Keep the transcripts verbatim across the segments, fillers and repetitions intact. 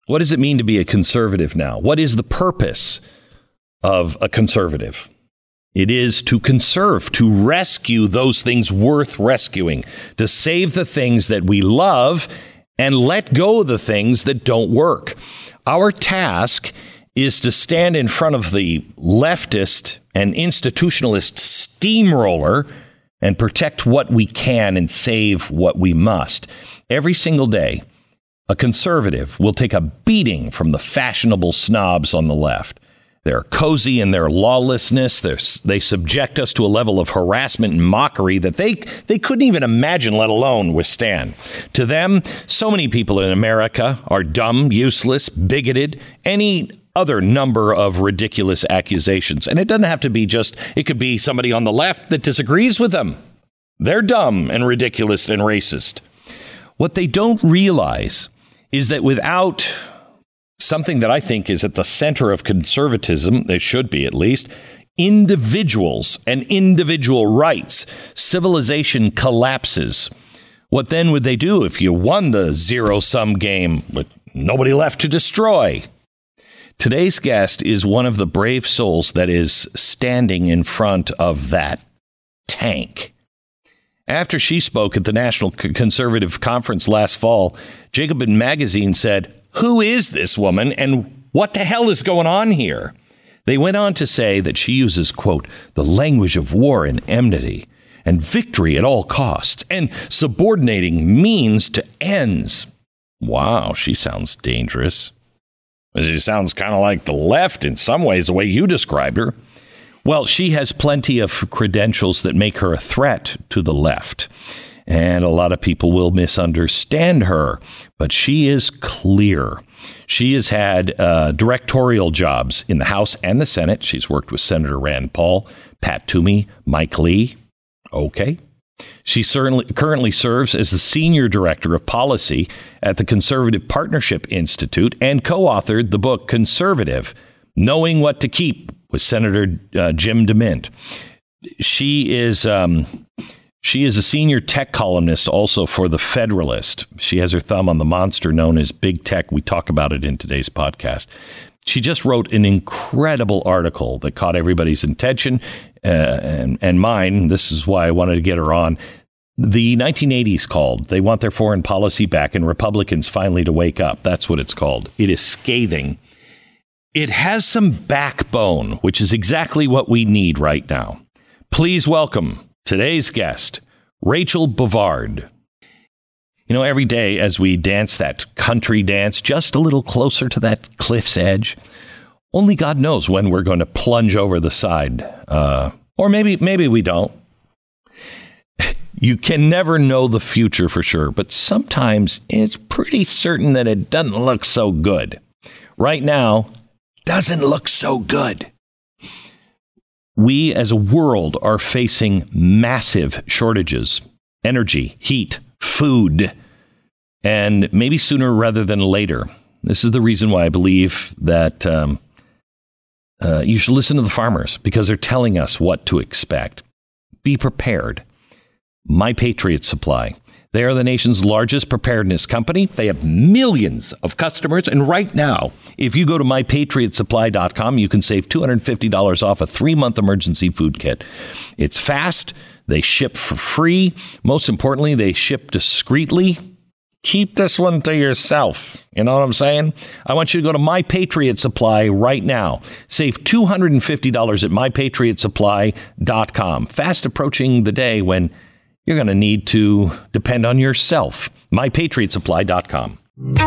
What does it mean to be a conservative now? What is the purpose of a conservative? It is to conserve, to rescue those things worth rescuing, to save the things that we love and let go of the things that don't work. Our task is to stand in front of the leftist and institutionalist steamroller and protect what we can and save what we must. Every single day, a conservative will take a beating from the fashionable snobs on the left. They're cozy in their lawlessness. They're, they subject us to a level of harassment and mockery that they they couldn't even imagine, let alone withstand. To them, so many people in America are dumb, useless, bigoted, any other number of ridiculous accusations. And it doesn't have to be just, it could be somebody on the left that disagrees with them. They're dumb and ridiculous and racist. What they don't realize is that without something that I think is at the center of conservatism, they should be at least, individuals and individual rights, civilization collapses. What then would they do if you won the zero-sum game with nobody left to destroy? Today's guest is one of the brave souls that is standing in front of that tank. After she spoke at the National Conservative Conference last fall, Jacobin Magazine said, "Who is this woman and what the hell is going on here?" They went on to say that she uses, quote, "the language of war and enmity and victory at all costs and subordinating means to ends." Wow, she sounds dangerous. She sounds kind of like the left in some ways, the way you described her. Well, she has plenty of credentials that make her a threat to the left. And a lot of people will misunderstand her, but she is clear. She has had uh, directorial jobs in the House and the Senate. She's worked with Senator Rand Paul, Pat Toomey, Mike Lee. Okay. She certainly currently serves as the senior director of policy at the Conservative Partnership Institute and co-authored the book Conservative, Knowing What to Keep with Senator uh, Jim DeMint. She is um, she is a senior tech columnist also for The Federalist. She has her thumb on the monster known as big tech. We talk about it in today's podcast. She just wrote an incredible article that caught everybody's attention uh, and, and mine. This is why I wanted to get her on. The nineteen eighties called. They want their foreign policy back and Republicans finally to wake up. That's what it's called. It is scathing. It has some backbone, which is exactly what we need right now. Please welcome today's guest, Rachel Bovard. You know, every day as we dance that country dance just a little closer to that cliff's edge, only God knows when we're going to plunge over the side. Uh, or maybe maybe we don't. You can never know the future for sure, but sometimes it's pretty certain that it doesn't look so good. Right now, doesn't look so good. We as a world are facing massive shortages, energy, heat, food, and maybe sooner rather than later. This is the reason why I believe that um, uh, you should listen to the farmers because they're telling us what to expect. Be prepared. My Patriot Supply. They are the nation's largest preparedness company. They have millions of customers. And right now, if you go to my patriot supply dot com, you can save two hundred fifty dollars off a three-month emergency food kit. It's fast. They ship for free. Most importantly, they ship discreetly. Keep this one to yourself. You know what I'm saying? I want you to go to My Patriot Supply right now. Save two hundred fifty dollars at my patriot supply dot com. Fast approaching the day when you're going to need to depend on yourself. my patriot supply dot com.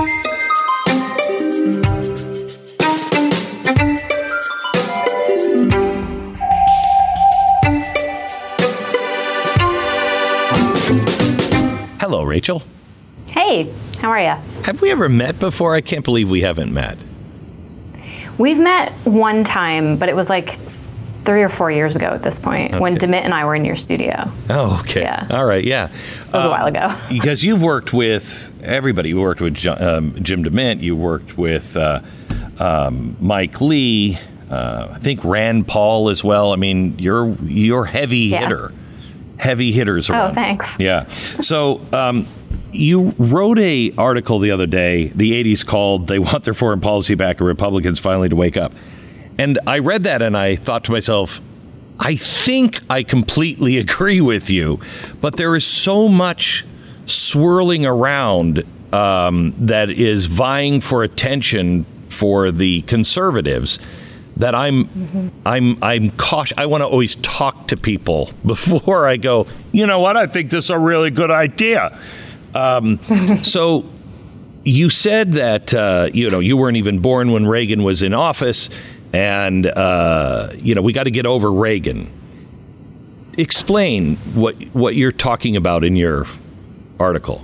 Hello, Rachel. Hey, how are you? Have we ever met before? I can't believe we haven't met. We've met one time, but it was like three or four years ago at this point, okay, when DeMint and I were in your studio. Oh, okay. Yeah. All right, yeah. It was um, a while ago. Because you've worked with everybody. You worked with um, Jim DeMint. You worked with uh, um, Mike Lee. Uh, I think Rand Paul as well. I mean, you're you're heavy yeah. hitter. Heavy hitters around. Oh, thanks. Yeah. So um, you wrote a article the other day, the eighties called, "They Want Their Foreign Policy Back, and Republicans Finally to Wake Up." And I read that and I thought to myself, I think I completely agree with you, but there is so much swirling around um, that is vying for attention for the conservatives that I'm mm-hmm. I'm I'm cautious. I want to always talk to people before I go, you know what, I think this is a really good idea. Um, so you said that, uh, you know, you weren't even born when Reagan was in office. And, uh, you know, we got to get over Reagan. Explain what what you're talking about in your article.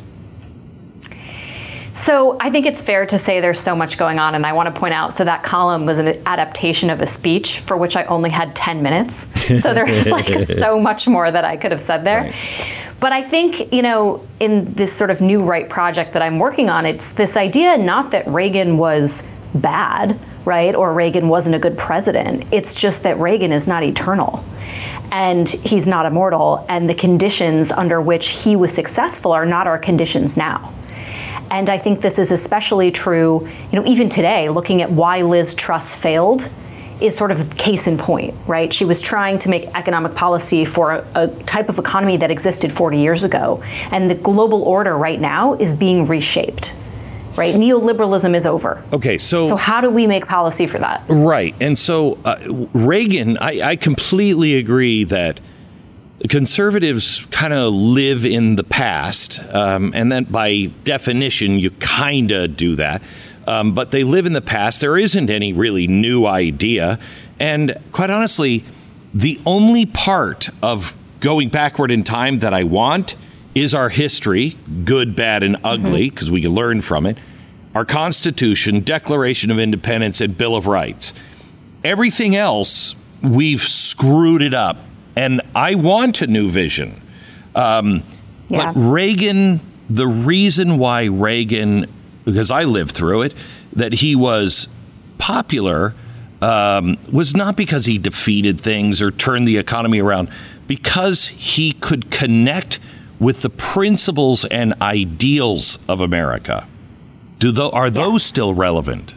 So I think it's fair to say there's so much going on. And I want to point out, so that column was an adaptation of a speech for which I only had ten minutes. So there's like so much more that I could have said there. Right. But I think, you know, in this sort of new right project that I'm working on, it's this idea not that Reagan was bad, right, or Reagan wasn't a good president. It's just that Reagan is not eternal. And he's not immortal. And the conditions under which he was successful are not our conditions now. And I think this is especially true, you know, even today, looking at why Liz Truss failed is sort of case in point, right? She was trying to make economic policy for a, a type of economy that existed forty years ago. And the global order right now is being reshaped, right? Neoliberalism is over. Okay, so... So how do we make policy for that? Right. And so uh, Reagan, I, I completely agree that conservatives kind of live in the past, um, and then by definition, you kind of do that. Um, but they live in the past. There isn't any really new idea. And quite honestly, the only part of going backward in time that I want is our history, good, bad, and ugly, because mm-hmm. we can learn from it, our Constitution, Declaration of Independence, and Bill of Rights. Everything else, we've screwed it up. And I want a new vision. Um, yeah. But Reagan, the reason why Reagan, because I lived through it, that he was popular um, was not because he defeated things or turned the economy around, because he could connect with the principles and ideals of America. Do the, are those yes. still relevant?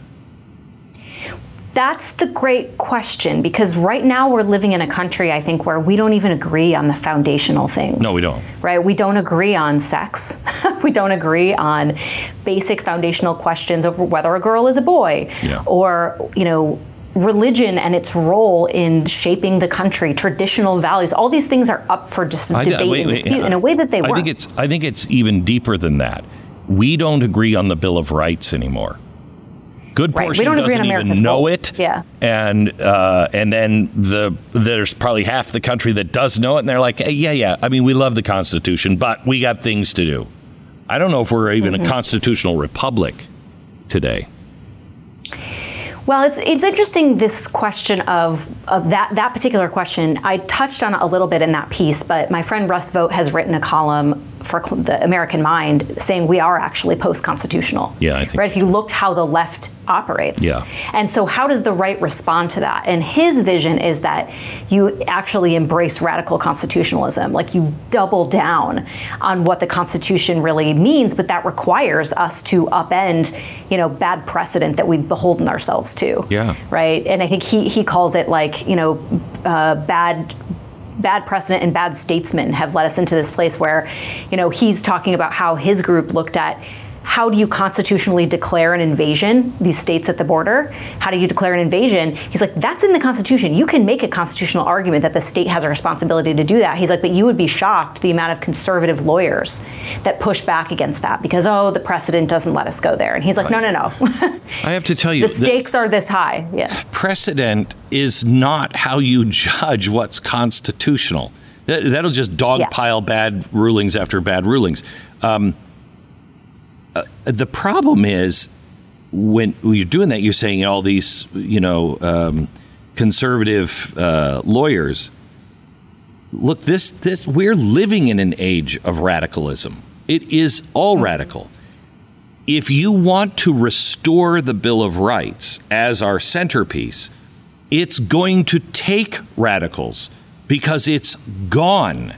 That's the great question, because right now we're living in a country, I think, where we don't even agree on the foundational things. No, we don't. Right? We don't agree on sex. We don't agree on basic foundational questions over whether a girl is a boy yeah. or, you know, religion and its role in shaping the country, traditional values. All these things are up for just I, debate wait, and wait, dispute yeah. in a way that they I weren't. think it's, I think it's even deeper than that. We don't agree on the Bill of Rights anymore. Good portion right. we don't doesn't agree on even America's know role. it. Yeah. And uh, and then the there's probably half the country that does know it, and they're like, hey, yeah, yeah. I mean, we love the Constitution, but we got things to do. I don't know if we're even mm-hmm. a constitutional republic today. Well, it's it's interesting, this question of, of that, that particular question. I touched on it a little bit in that piece, but my friend Russ Vogt has written a column for the American Mind saying we are actually post-constitutional. Yeah, I think. Right? If you looked how the left operates. Yeah. And so how does the right respond to that? And his vision is that you actually embrace radical constitutionalism, like you double down on what the Constitution really means, but that requires us to upend, you know, bad precedent that we've beholden ourselves to. Yeah. Right. And I think he he calls it like, you know, uh, bad bad precedent and bad statesmen have led us into this place where, you know, he's talking about how his group looked at how do you constitutionally declare an invasion, these states at the border? How do you declare an invasion? He's like, that's in the Constitution. You can make a constitutional argument that the state has a responsibility to do that. He's like, but you would be shocked the amount of conservative lawyers that push back against that because, oh, the precedent doesn't let us go there. And he's like, no, no, no. I have to tell you, the stakes are this high. Yeah. Precedent is not how you judge what's constitutional. That, that'll just dogpile yeah. bad rulings after bad rulings. Um, Uh, the problem is when you're doing that, you're saying all these, you know, um, conservative uh, lawyers. Look, this this we're living in an age of radicalism. It is all radical. If you want to restore the Bill of Rights as our centerpiece, it's going to take radicals because it's gone.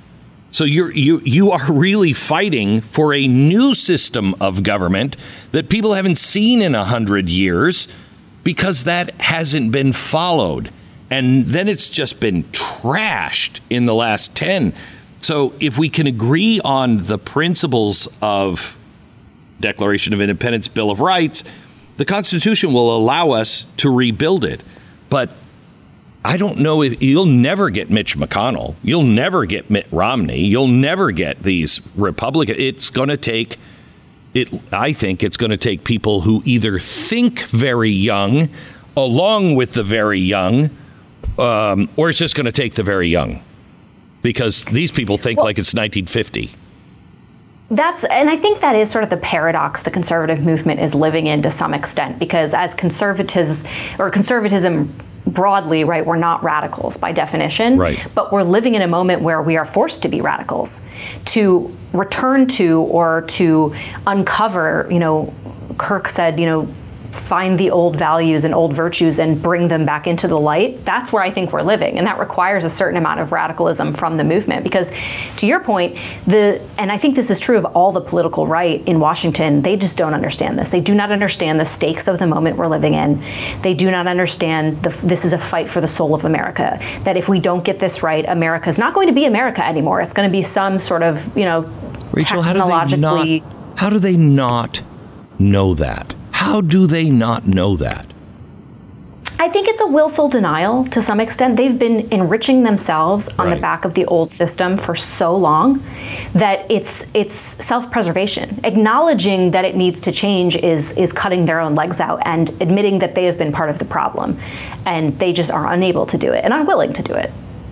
So you're you you are really fighting for a new system of government that people haven't seen in a hundred years because that hasn't been followed. And then it's just been trashed in the last ten. So if we can agree on the principles of Declaration of Independence, Bill of Rights, the Constitution will allow us to rebuild it. But I don't know if you'll never get Mitch McConnell. You'll never get Mitt Romney. You'll never get these Republicans. It's going to take it. I think it's going to take people who either think very young along with the very young, um, or it's just going to take the very young, because these people think well, like it's nineteen fifty. That's, and I think that is sort of the paradox the conservative movement is living in to some extent, because as conservatives or conservatism broadly, right, we're not radicals by definition, right. But we're living in a moment where we are forced to be radicals, to return to or to uncover, you know, Kirk said, you know, find the old values and old virtues and bring them back into the light. That's where I think we're living. And that requires a certain amount of radicalism from the movement. Because to your point, the and I think this is true of all the political right in Washington, they just don't understand this. They do not understand the stakes of the moment we're living in. They do not understand the, this is a fight for the soul of America. That if we don't get this right, America is not going to be America anymore. It's going to be some sort of, you know, Rachel, technologically. How do they not, how do they not know that? How do they not know that? I think it's a willful denial to some extent. They've been enriching themselves on right. the back of the old system for so long that it's it's self-preservation. Acknowledging that it needs to change is is cutting their own legs out and admitting that they have been part of the problem, and they just are unable to do it and unwilling to do it.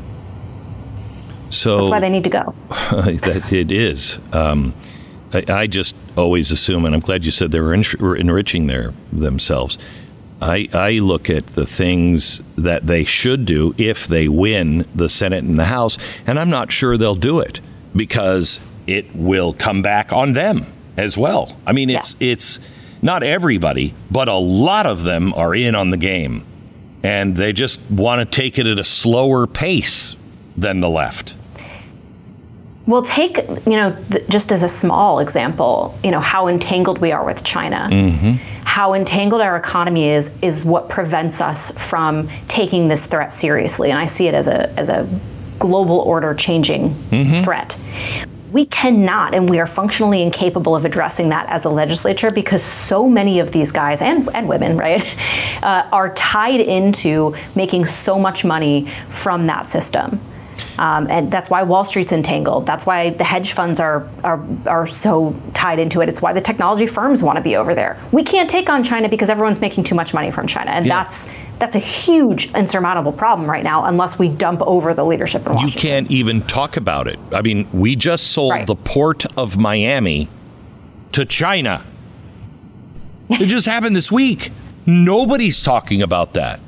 So that's why they need to go. That it is. Um, I, I just always assume, and I'm glad you said they were en- enriching their themselves. I, I look at the things that they should do if they win the Senate and the House, and I'm not sure they'll do it because it will come back on them as well. I mean, it's yes. it's not everybody, but a lot of them are in on the game, and they just want to take it at a slower pace than the left. Well, take, you know, th- just as a small example, you know, how entangled we are with China. Mm-hmm. How entangled our economy is, is what prevents us from taking this threat seriously. And I see it as a as a global order changing mm-hmm. threat. We cannot, and we are functionally incapable of addressing that as a legislature because so many of these guys and, and women, right, uh, are tied into making so much money from that system. Um, and that's why Wall Street's entangled. That's why the hedge funds are, are are so tied into it. It's why the technology firms want to be over there. We can't take on China because everyone's making too much money from China. And yeah. that's that's a huge insurmountable problem right now unless we dump over the leadership in Washington. You can't even talk about it. I mean, we just sold right. the port of Miami to China. It just happened this week. Nobody's talking about that.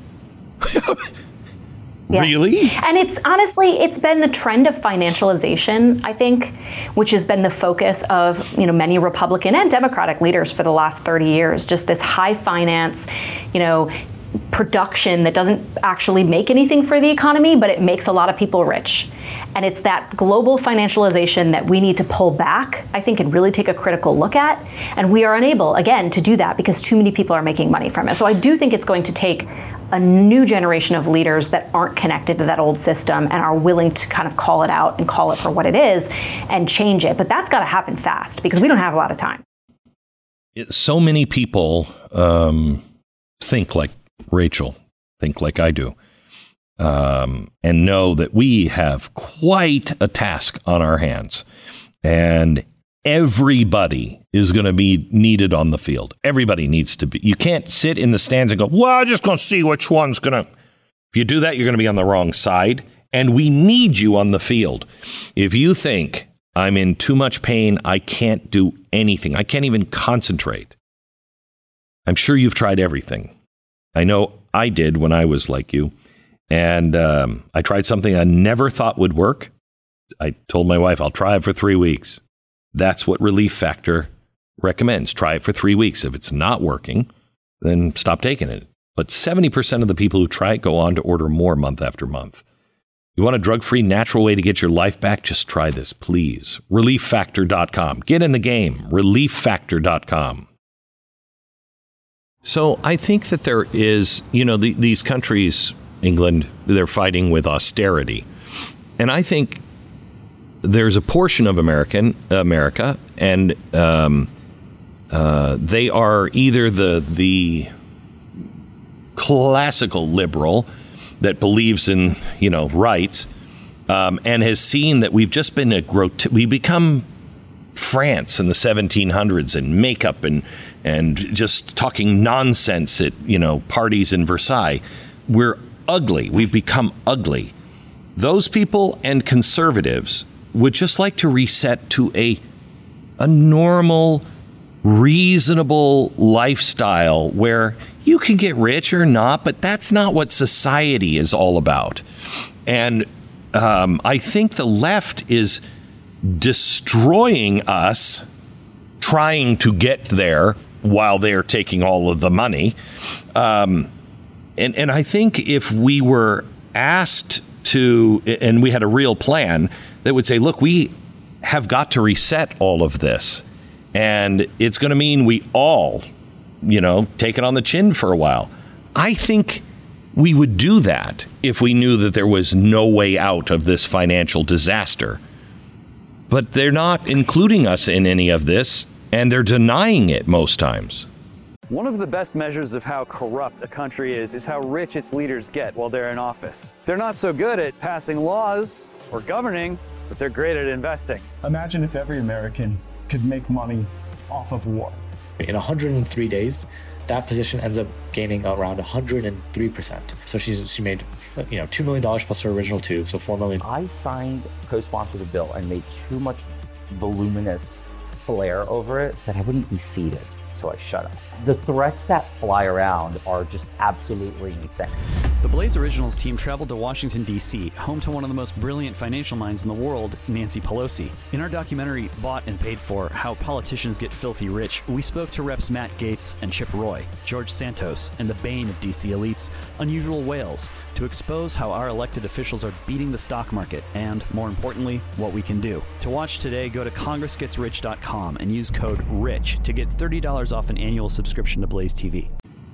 Yeah. Really? And it's honestly, it's been the trend of financialization, I think, which has been the focus of, you know, many Republican and Democratic leaders for the last thirty years. Just this high finance, you know, production that doesn't actually make anything for the economy, but it makes a lot of people rich. And it's that global financialization that we need to pull back, I think, and really take a critical look at. And we are unable, again, to do that because too many people are making money from it. So I do think it's going to take a new generation of leaders that aren't connected to that old system and are willing to kind of call it out and call it for what it is and change it. But that's got to happen fast because we don't have a lot of time. So many people um, think like Rachel, think like I do, um, and know that we have quite a task on our hands. And everybody is going to be needed on the field. Everybody needs to be. You can't sit in the stands and go, well, I'm just going to see which one's going to. If you do that, you're going to be on the wrong side. And we need you on the field. If you think I'm in too much pain, I can't do anything. I can't even concentrate. I'm sure you've tried everything. I know I did when I was like you. And um, I tried something I never thought would work. I told my wife, I'll try it for three weeks. That's what Relief Factor recommends. Try it for three weeks. If it's not working, then stop taking it. But seventy percent of the people who try it go on to order more month after month You want a drug-free, natural way to get your life back? Just try this, please. relief factor dot com. Get in the game. relief factor dot com. So I think that there is, you know, the, these countries, England, they're fighting with austerity. And I think there's a portion of American America, and um, uh, they are either the the classical liberal that believes in, you know, rights, um, and has seen that we've just been a grot- we become France in the seventeen hundreds and makeup and and just talking nonsense at, you know, parties in Versailles. We're ugly. We've become ugly. Those people and conservatives would just like to reset to a a normal, reasonable lifestyle where you can get rich or not, but that's not what society is all about. And um, I think the left is destroying us, trying to get there while they're taking all of the money. Um, and, and I think if we were asked to, and we had a real plan that would say, look, we have got to reset all of this. And it's going to mean we all, you know, take it on the chin for a while. I think we would do that if we knew that there was no way out of this financial disaster. But they're not including us in any of this, and they're denying it most times. One of the best measures of how corrupt a country is is how rich its leaders get while they're in office. They're not so good at passing laws or governing, but they're great at investing. Imagine if every American could make money off of war. In one hundred three days, that position ends up gaining around one hundred three percent. So she's she made, you know, two million dollars plus her original two, so four million dollars. I signed, co-sponsored the bill and made too much voluminous flair over it that I wouldn't be seated. So I shut up. The threats that fly around are just absolutely insane. The Blaze Originals team traveled to Washington, D C, home to one of the most brilliant financial minds in the world, Nancy Pelosi. In our documentary, Bought and Paid For, How Politicians Get Filthy Rich, we spoke to Reps Matt Gaetz and Chip Roy, George Santos, and the bane of D C elites, Unusual Whales, to expose how our elected officials are beating the stock market and, more importantly, what we can do. To watch today, go to congress gets rich dot com and use code RICH to get thirty dollars off an annual subscription to Blaze T V.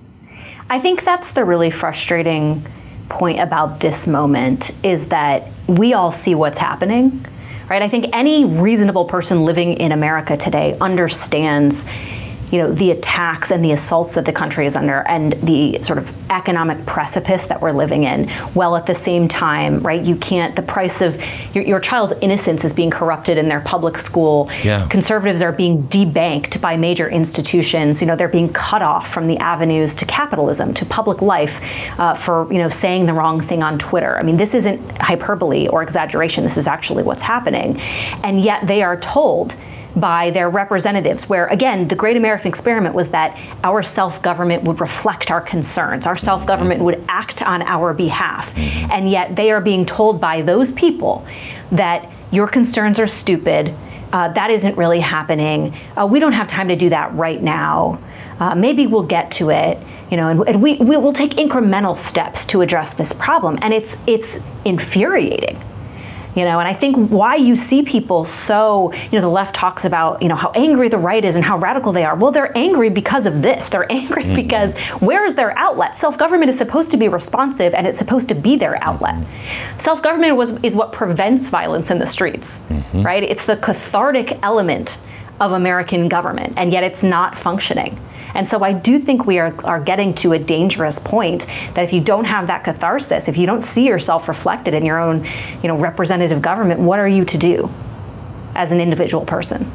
I think that's the really frustrating point about this moment, is that we all see what's happening, right? I think any reasonable person living in America today understands, you know, the attacks and the assaults that the country is under and the sort of economic precipice that we're living in, while at the same time, right, you can't, the price of your, your child's innocence is being corrupted in their public school. Yeah. Conservatives are being debanked by major institutions. You know, they're being cut off from the avenues to capitalism, to public life, uh, for, you know, saying the wrong thing on Twitter. I mean, this isn't hyperbole or exaggeration. This is actually what's happening. And yet they are told by their representatives, where, again, the great American experiment was that our self-government would reflect our concerns. Our self-government would act on our behalf. And yet they are being told by those people that your concerns are stupid. Uh, that isn't really happening. Uh, we don't have time to do that right now. Uh, maybe we'll get to it. You know, and, and we, we will take incremental steps to address this problem. And it's it's infuriating. You know, and I think why you see people so, you know, the left talks about, you know, how angry the right is and how radical they are. Well, they're angry because of this. They're angry mm-hmm. because where is their outlet? Self-government is supposed to be responsive, and it's supposed to be their outlet. Mm-hmm. Self-government was is what prevents violence in the streets, mm-hmm. right? It's the cathartic element of American government, and yet it's not functioning. And so I do think we are, are getting to a dangerous point that if you don't have that catharsis, if you don't see yourself reflected in your own, you know, representative government, what are you to do as an individual person?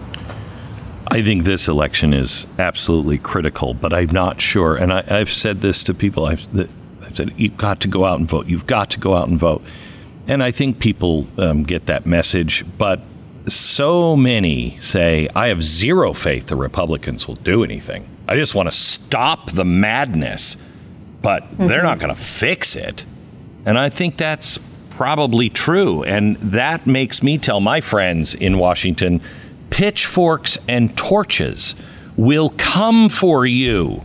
I think this election is absolutely critical, but I'm not sure. And I, I've said this to people. I've, I've said, you've got to go out and vote. You've got to go out and vote. And I think people um, get that message. But so many say, I have zero faith the Republicans will do anything. I just want to stop the madness, but mm-hmm. they're not going to fix it. And I think that's probably true. And that makes me tell my friends in Washington, pitchforks and torches will come for you,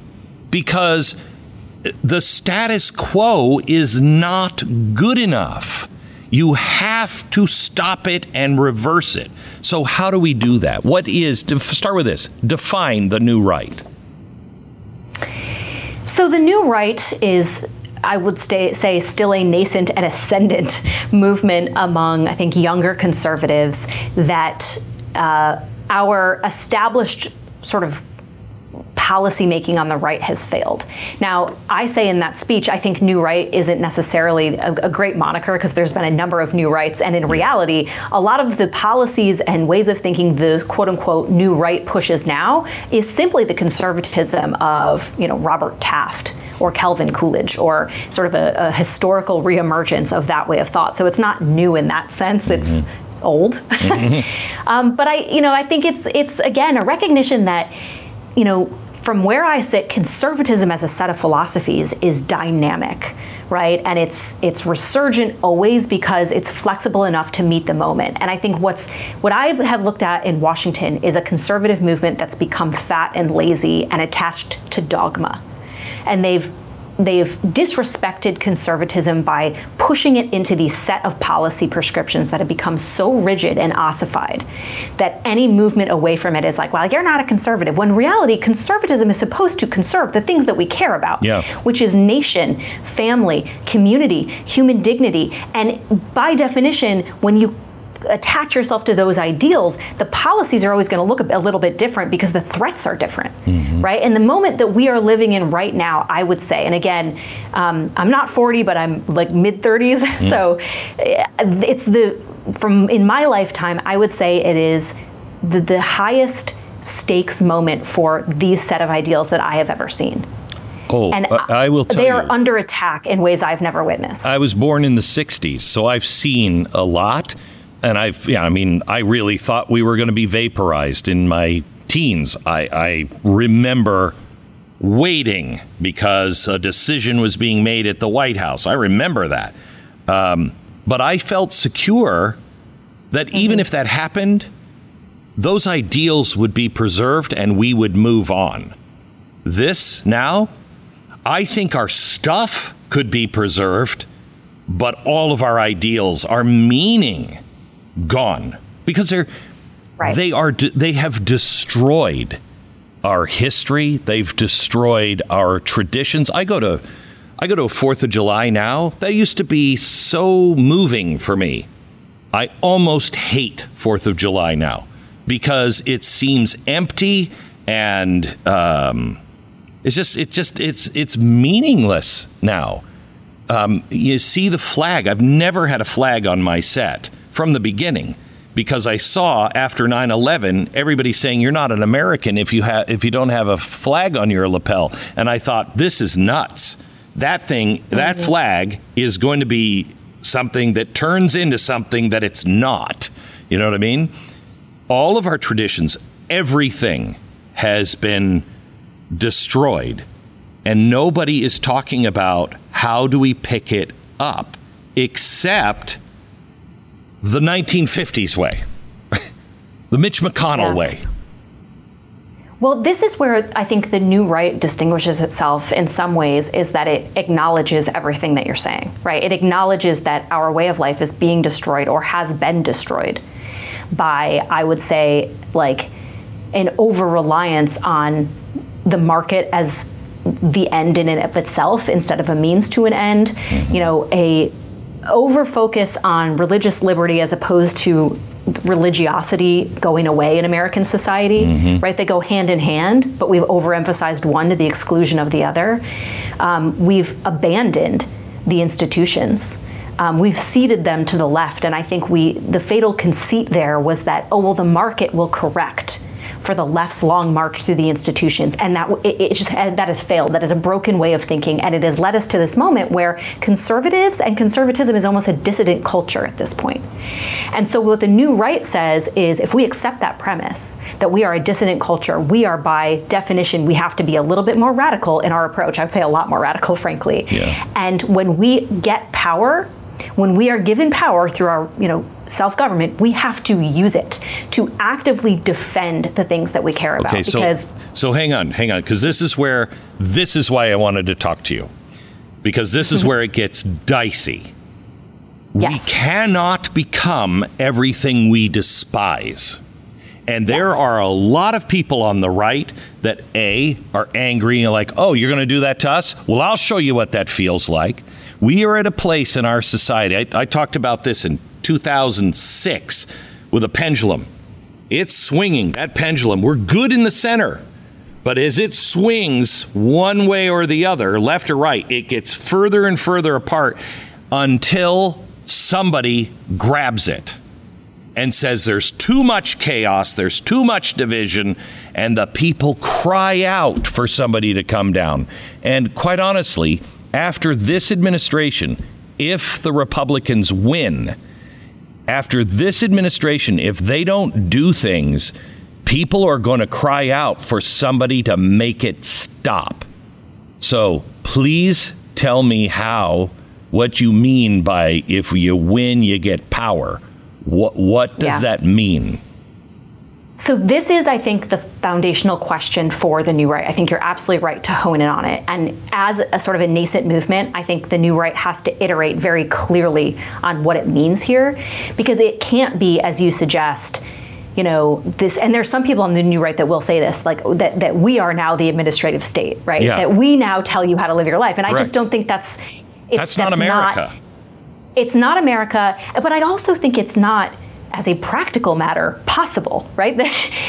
because the status quo is not good enough. You have to stop it and reverse it. So how do we do that? What is, to start with this, define the new right. So the new right is, I would stay, say, still a nascent and ascendant movement among, I think, younger conservatives that uh, our established sort of policy making on the right has failed. Now, I say in that speech, I think new right isn't necessarily a, a great moniker because there's been a number of new rights. And in reality, a lot of the policies and ways of thinking the quote unquote new right pushes now is simply the conservatism of, you know, Robert Taft or Calvin Coolidge, or sort of a, a historical reemergence of that way of thought. So it's not new in that sense. It's mm-hmm. old. Mm-hmm. um, but I, you know, I think it's it's again a recognition that, you know, from where I sit, conservatism as a set of philosophies is dynamic, right? And it's it's resurgent always because it's flexible enough to meet the moment. And I think what's what I have looked at in Washington is a conservative movement that's become fat and lazy and attached to dogma. And they've they've disrespected conservatism by pushing it into these set of policy prescriptions that have become so rigid and ossified that any movement away from it is like, well, you're not a conservative. When in reality, conservatism is supposed to conserve the things that we care about, yeah. which is nation, family, community, human dignity. And by definition, when you attach yourself to those ideals, the policies are always going to look a, a little bit different because the threats are different, mm-hmm. right? And the moment that we are living in right now, I would say, and again, um, I'm not forty, but I'm like mid thirties. Mm. So it's the, from in my lifetime, I would say it is the, the highest stakes moment for these set of ideals that I have ever seen. Oh, and I will tell you. They are under attack in ways I've never witnessed. I was born in the sixties, so I've seen a lot. And I've, yeah, I mean, I really thought we were going to be vaporized in my teens. I, I remember waiting because a decision was being made at the White House. I remember that. Um, but I felt secure that mm-hmm. even if that happened, those ideals would be preserved and we would move on. This now, I think our stuff could be preserved, but all of our ideals, our meaning, gone, because they're right. they are they have destroyed our history. They've destroyed our traditions. I go to I go to a Fourth of July now. That used to be so moving for me. I almost hate Fourth of July now because it seems empty and um, it's just it just it's it's meaningless now. Um, you see the flag. I've never had a flag on my set from the beginning, because I saw after nine eleven, everybody saying you're not an American if you have if you don't have a flag on your lapel. And I thought, this is nuts. That thing, mm-hmm. that flag is going to be something that turns into something that it's not. You know what I mean? All of our traditions, everything has been destroyed. And nobody is talking about how do we pick it up, except the nineteen fifties way, the Mitch McConnell yeah. way. Well, this is where I think the new right distinguishes itself in some ways, is that it acknowledges everything that you're saying, right? It acknowledges that our way of life is being destroyed or has been destroyed by, I would say, like an over-reliance on the market as the end in and of itself instead of a means to an end, mm-hmm. you know, a over-focus on religious liberty as opposed to religiosity going away in American society, mm-hmm. right? They go hand in hand, but we've overemphasized one to the exclusion of the other. Um, we've abandoned the institutions. Um, we've ceded them to the left, and I think we the fatal conceit there was that, oh, well, the market will correct for the left's long march through the institutions, and that it, it just that has failed. That is a broken way of thinking, and it has led us to this moment where conservatives and conservatism is almost a dissident culture at this point. And so what the new right says is, if we accept that premise that we are a dissident culture, we are by definition, we have to be a little bit more radical in our approach. I would say a lot more radical, frankly. Yeah. And when we get power, when we are given power through our, you know, self-government, we have to use it to actively defend the things that we care about. Okay, so, because so hang on, hang on, because this is where, this is why I wanted to talk to you, because this is where it gets dicey. Yes. We cannot become everything we despise. And there Yes. are a lot of people on the right that, A, are angry and like, oh, you're going to do that to us? Well, I'll show you what that feels like. We are at a place in our society. I, I talked about this in two thousand six with a pendulum. It's swinging, that pendulum. We're good in the center. But as it swings one way or the other, left or right, it gets further and further apart until somebody grabs it and says there's too much chaos, there's too much division, and the people cry out for somebody to come down. And quite honestly, after this administration, if the Republicans win, after this administration, if they don't do things, people are going to cry out for somebody to make it stop. So please tell me how, what you mean by if you win, you get power. What what does Yeah. that mean? So this is, I think, the foundational question for the New Right. I think you're absolutely right to hone in on it. And as a sort of a nascent movement, I think the New Right has to iterate very clearly on what it means here, because it can't be, as you suggest, you know, this, and there's some people on the New Right that will say this, like that, that we are now the administrative state, right? Yeah. That we now tell you how to live your life. And I Correct. just don't think that's, it's, That's not America. Not, it's not America, but I also think it's not, as a practical matter, possible, right? even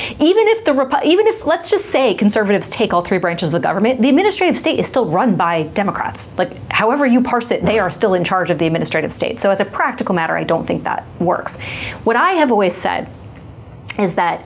if the Repu- even if let's just say conservatives take all three branches of government, the administrative state is still run by Democrats. Like, however you parse it, they are still in charge of the administrative state. So as a practical matter, I don't think that works. What I have always said is that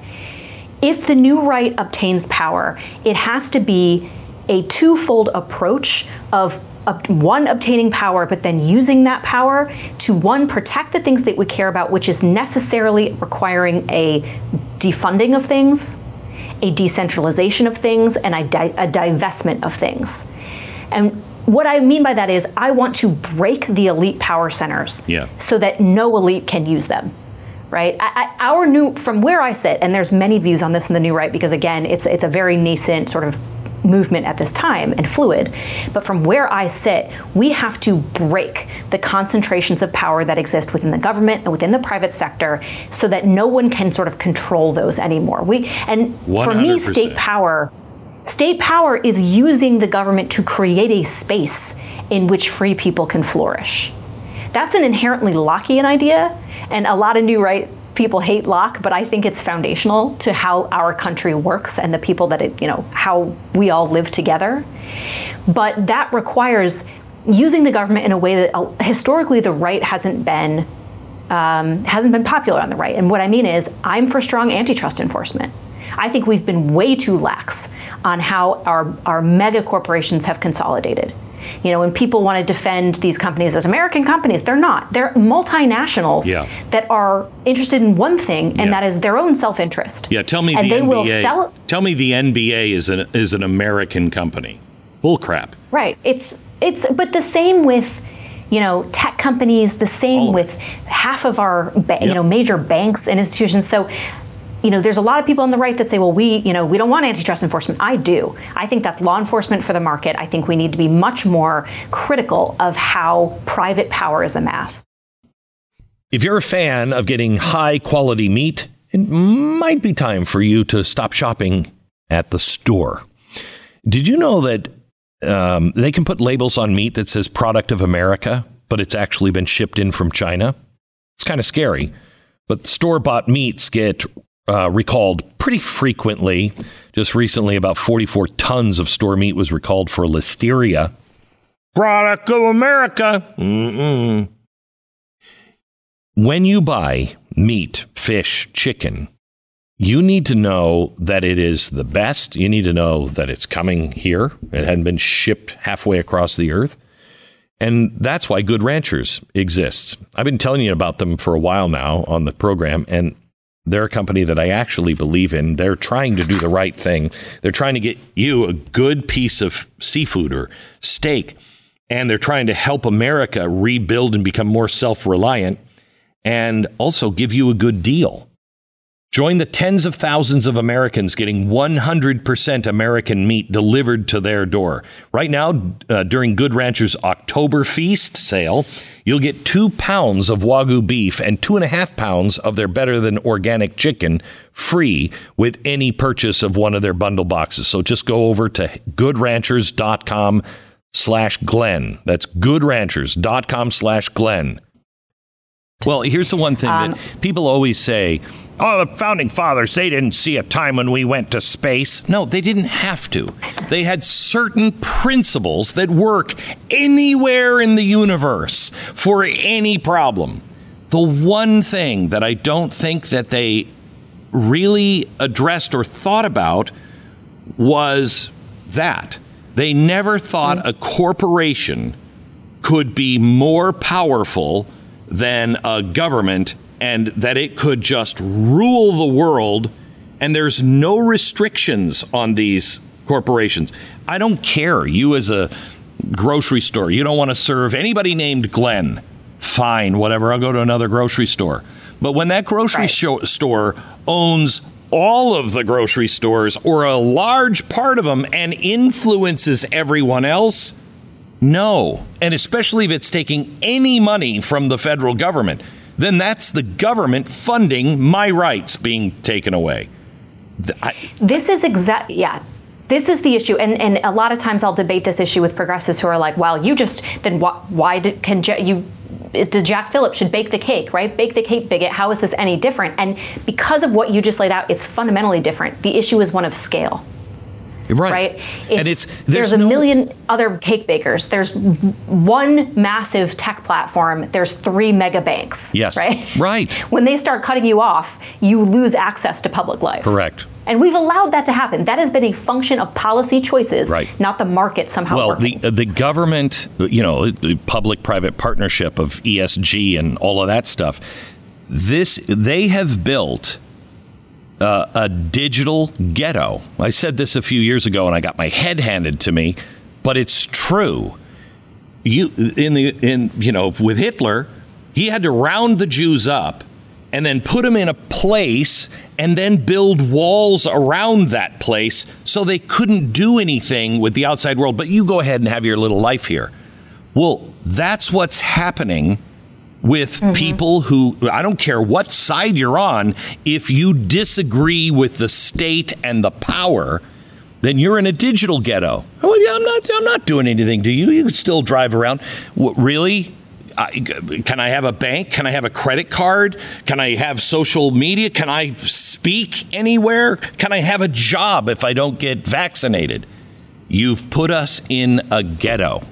if the New Right obtains power, it has to be a twofold approach of one, obtaining power, but then using that power to, one, protect the things that we care about, which is necessarily requiring a defunding of things, a decentralization of things, and a, di- a divestment of things. And what I mean by that is I want to break the elite power centers Yeah. so that no elite can use them. Right? I, I, our new, from where I sit, and there's many views on this in the New Right, because again, it's it's a very nascent sort of movement at this time and fluid. But from where I sit, we have to break the concentrations of power that exist within the government and within the private sector so that no one can sort of control those anymore. We and one hundred percent. For me, state power, state power is using the government to create a space in which free people can flourish. That's an inherently Lockean idea, and a lot of New Right people hate Locke, but I think it's foundational to how our country works and the people that it, you know, how we all live together. But that requires using the government in a way that uh, historically the right hasn't been um, hasn't been popular on the right. And what I mean is, I'm for strong antitrust enforcement. I think we've been way too lax on how our our mega corporations have consolidated. You know, when people want to defend these companies as American companies, they're not. They're multinationals Yeah. that are interested in one thing, and Yeah. that is their own self-interest. Yeah, tell me and the they N B A. will sell. Tell me the N B A is an is an American company. Bull crap. Right. It's it's but the same with, you know, tech companies, the same All of with it. half of our ba- Yep. you know, major banks and institutions. So, you know, there's a lot of people on the right that say, well, we, you know, we don't want antitrust enforcement. I do. I think that's law enforcement for the market. I think we need to be much more critical of how private power is amassed. If you're a fan of getting high quality meat, it might be time for you to stop shopping at the store. Did you know that um, they can put labels on meat that says product of America, but it's actually been shipped in from China? It's kind of scary, but store-bought meats get uh, recalled pretty frequently. Just recently, about forty-four tons of store meat was recalled for listeria. Product of America. Mm-mm. When you buy meat, fish, chicken, you need to know that it is the best. You need to know that it's coming here. It hadn't been shipped halfway across the earth. And that's why Good Ranchers exists. I've been telling you about them for a while now on the program, and they're a company that I actually believe in. They're trying to do the right thing. They're trying to get you a good piece of seafood or steak, and they're trying to help America rebuild and become more self-reliant and also give you a good deal. Join the tens of thousands of Americans getting one hundred percent American meat delivered to their door. Right now, uh, during Good Rancher's October Feast sale, you'll get two pounds of Wagyu beef and two and a half pounds of their better than organic chicken free with any purchase of one of their bundle boxes. So just go over to goodranchers.com slash Glenn. That's goodranchers.com slash Glenn. Well, here's the one thing um, that people always say, oh, the founding fathers, they didn't see a time when we went to space. No, they didn't have to. They had certain principles that work anywhere in the universe for any problem. The one thing that I don't think that they really addressed or thought about was that. They never thought a corporation could be more powerful than a government and that it could just rule the world, and there's no restrictions on these corporations. I don't care. You as a grocery store, you don't want to serve anybody named Glenn. Fine, whatever. I'll go to another grocery store. But when that grocery right. show, store owns all of the grocery stores or a large part of them and influences everyone else, no. And especially if it's taking any money from the federal government, then that's the government funding my rights being taken away. I, this is exactly, yeah. This is the issue. And, and a lot of times I'll debate this issue with progressives who are like, well, you just, then why, why did, can you, the Jack Phillips should bake the cake, right? Bake the cake, bigot. How is this any different? And because of what you just laid out, it's fundamentally different. The issue is one of scale. Right. right? It's, and it's there's, there's a no... million other cake bakers. There's one massive tech platform. There's three mega banks. Yes. Right. Right. When they start cutting you off, you lose access to public life. Correct. And we've allowed that to happen. That has been a function of policy choices, right. not the market somehow. Well, working. the the government, you know, the public-private partnership of E S G and all of that stuff. This they have built. Uh, a digital ghetto. I said this a few years ago and I got my head handed to me, but it's true. You in the in you know with Hitler, he had to round the Jews up and then put them in a place and then build walls around that place so they couldn't do anything with the outside world. But you go ahead and have your little life here. Well, that's what's happening with mm-hmm. people who, I don't care what side you're on, if you disagree with the state and the power, then you're in a digital ghetto. Oh, yeah, I'm not I'm not doing anything to you. You can still drive around. What, really? I, can I have a bank? Can I have a credit card? Can I have social media? Can I speak anywhere? Can I have a job if I don't get vaccinated? You've put us in a ghetto.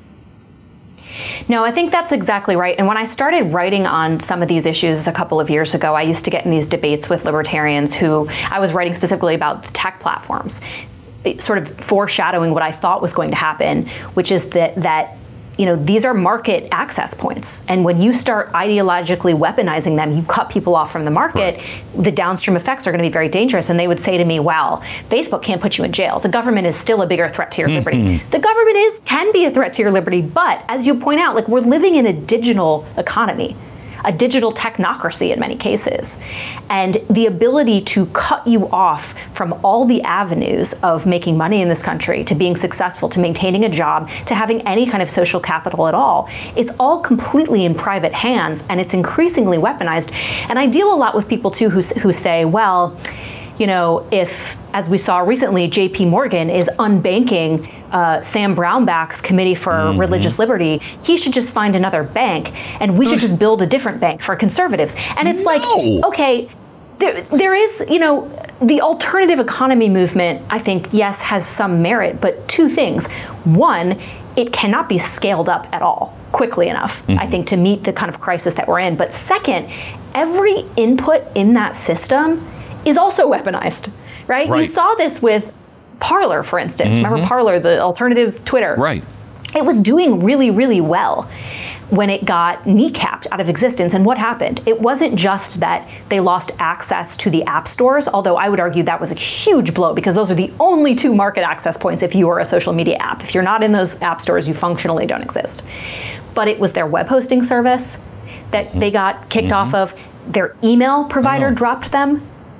No, I think that's exactly right. And when I started writing on some of these issues a couple of years ago, I used to get in these debates with libertarians who I was writing specifically about the tech platforms, sort of foreshadowing what I thought was going to happen, which is that that you know, these are market access points. And when you start ideologically weaponizing them, you cut people off from the market, right. The downstream effects are going to be very dangerous. And they would say to me, well, Facebook can't put you in jail. The government is still a bigger threat to your mm-hmm. liberty. The government is can be a threat to your liberty. But as you point out, like we're living in a digital economy, a digital technocracy in many cases. And the ability to cut you off from all the avenues of making money in this country, to being successful, to maintaining a job, to having any kind of social capital at all, it's all completely in private hands, and it's increasingly weaponized. And I deal a lot with people too who, who say, well, you know, if, as we saw recently, J P Morgan is unbanking uh, Sam Brownback's Committee for mm-hmm. Religious Liberty, he should just find another bank, and we should just build a different bank for conservatives. And it's no. like, okay, there, there is, you know, the alternative economy movement, I think, yes, has some merit, but two things. One, it cannot be scaled up at all quickly enough, mm-hmm. I think, to meet the kind of crisis that we're in. But second, every input in that system is also weaponized, right? right? We saw this with Parler, for instance. Mm-hmm. Remember Parler, the alternative Twitter? Right. It was doing really, really well when it got kneecapped out of existence. And what happened? It wasn't just that they lost access to the app stores, although I would argue that was a huge blow because those are the only two market access points if you are a social media app. If you're not in those app stores, you functionally don't exist. But it was their web hosting service that mm-hmm. they got kicked mm-hmm. off of. Their email provider dropped them.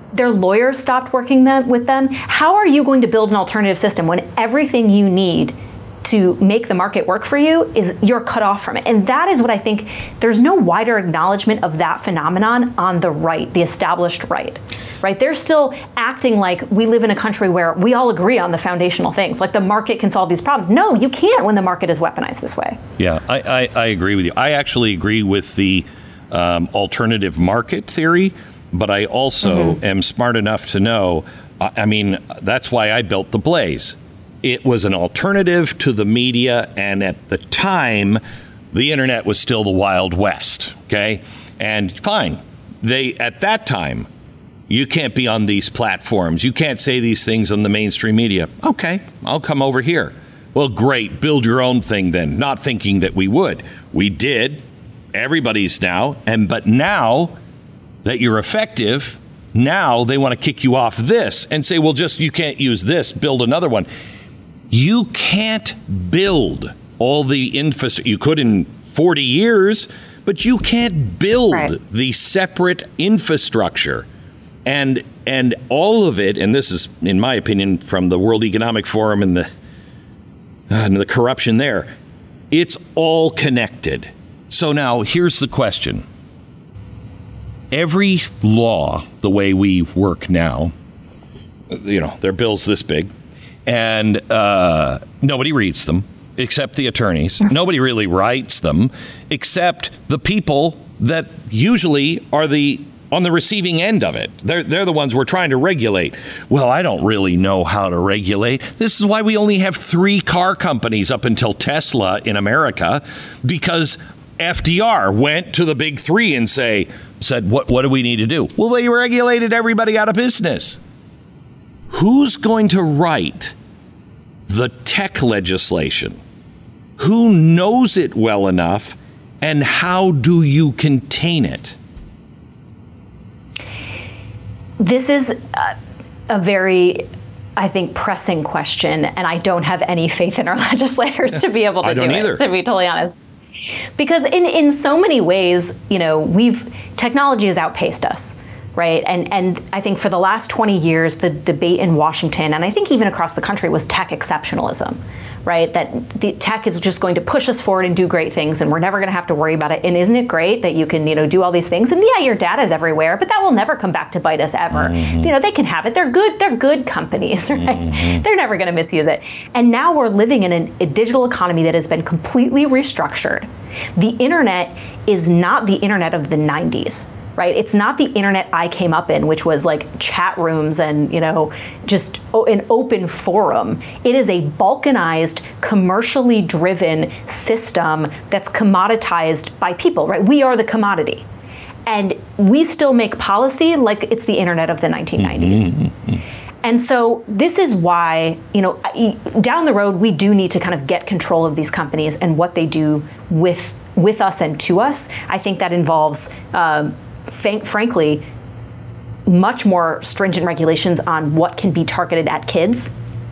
their lawyers stopped working them, with them. How are you going to build an alternative system when everything you need to make the market work for you is you're cut off from it? And that is what I think, there's no wider acknowledgement of that phenomenon on the right, the established right, right? They're still acting like we live in a country where we all agree on the foundational things, like the market can solve these problems. No, you can't when the market is weaponized this way. Yeah, I, I, I agree with you. I actually agree with the um, alternative market theory, but I also mm-hmm. am smart enough to know, I mean, that's why I built The Blaze. It was an alternative to the media, and at the time, the internet was still the Wild West, okay? And fine, they at that time, you can't be on these platforms. You can't say these things on the mainstream media. Okay, I'll come over here. Well, great, build your own thing then, not thinking that we would. We did. Everybody's now, and but now that you're effective, now they want to kick you off this and say, well, just you can't use this, build another one. You can't build all the infrastructure. You could in forty years, but you can't build right. the separate infrastructure. And and all of it, and this is, in my opinion, from the World Economic Forum and the, uh, and the corruption there, it's all connected. So now here's the question. Every law, the way we work now, you know, they're bills this big, and uh, nobody reads them except the attorneys. Nobody really writes them except the people that usually are the on the receiving end of it. They're they're the ones we're trying to regulate. Well, I don't really know how to regulate. This is why we only have three car companies up until Tesla in America, because F D R went to the big three and say said, what what do we need to do? Well, they regulated everybody out of business. Who's going to write the tech legislation? Who knows it well enough, and how do you contain it? This is a, a very, I think, pressing question, and I don't have any faith in our legislators to be able to I don't do either. it, to be totally honest. Because in, in so many ways, you know, we've technology has outpaced us, right? And and I think for the last twenty years, the debate in Washington, and I think even across the country, was tech exceptionalism, right? That the tech is just going to push us forward and do great things, and we're never going to have to worry about it. And isn't it great that you can, you know, do all these things? And yeah, your data is everywhere, but that will never come back to bite us ever. Mm-hmm. You know, they can have it. They're good. They're good companies, right? Mm-hmm. They're never going to misuse it. And now we're living in an, a digital economy that has been completely restructured. The internet is not the internet of the nineties. Right? It's not the internet I came up in, which was like chat rooms and, you know, just an open forum. It is a balkanized, commercially driven system that's commoditized by people, right? We are the commodity. And we still make policy like it's the internet of the nineteen nineties. Mm-hmm. And so this is why, you know, down the road, we do need to kind of get control of these companies and what they do with with us and to us. I think that involves um, frankly, much more stringent regulations on what can be targeted at kids.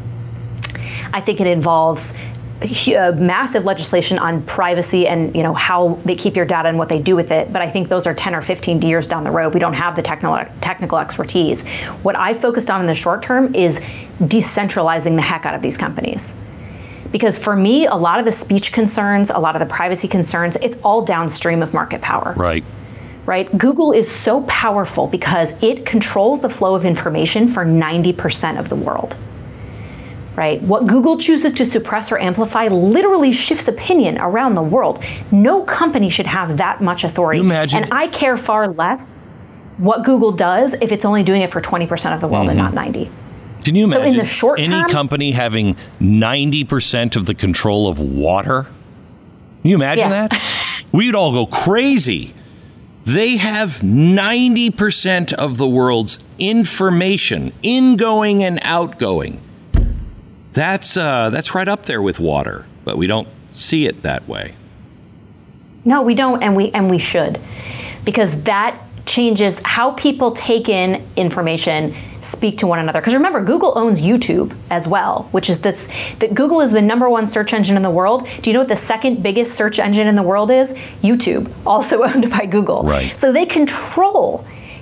I think it involves uh, massive legislation on privacy and, you know, how they keep your data and what they do with it. But I think those are ten or fifteen years down the road. We don't have the technical technical expertise. What I focused on in the short term is decentralizing the heck out of these companies. Because for me, a lot of the speech concerns, a lot of the privacy concerns, it's all downstream of market power. Right. Right? Google is so powerful because it controls the flow of information for ninety percent of the world. Right? What Google chooses to suppress or amplify literally shifts opinion around the world. No company should have that much authority. Imagine. And I care far less what Google does if it's only doing it for twenty percent of the world mm-hmm. and not ninety. Can you imagine so in the short any term, company having ninety percent of the control of water? Can you imagine yeah. that? We'd all go crazy. They have ninety percent of the world's information, ingoing and outgoing. That's uh, that's right up there with water, but we don't see it that way. No, we don't, and we and we should, because that changes how people take in information, speak to one another. Because remember, Google owns YouTube as well, which is this, that Google is the number one search engine in the world. Do you know what the second biggest search engine in the world is? YouTube, also owned by Google. Right. So they control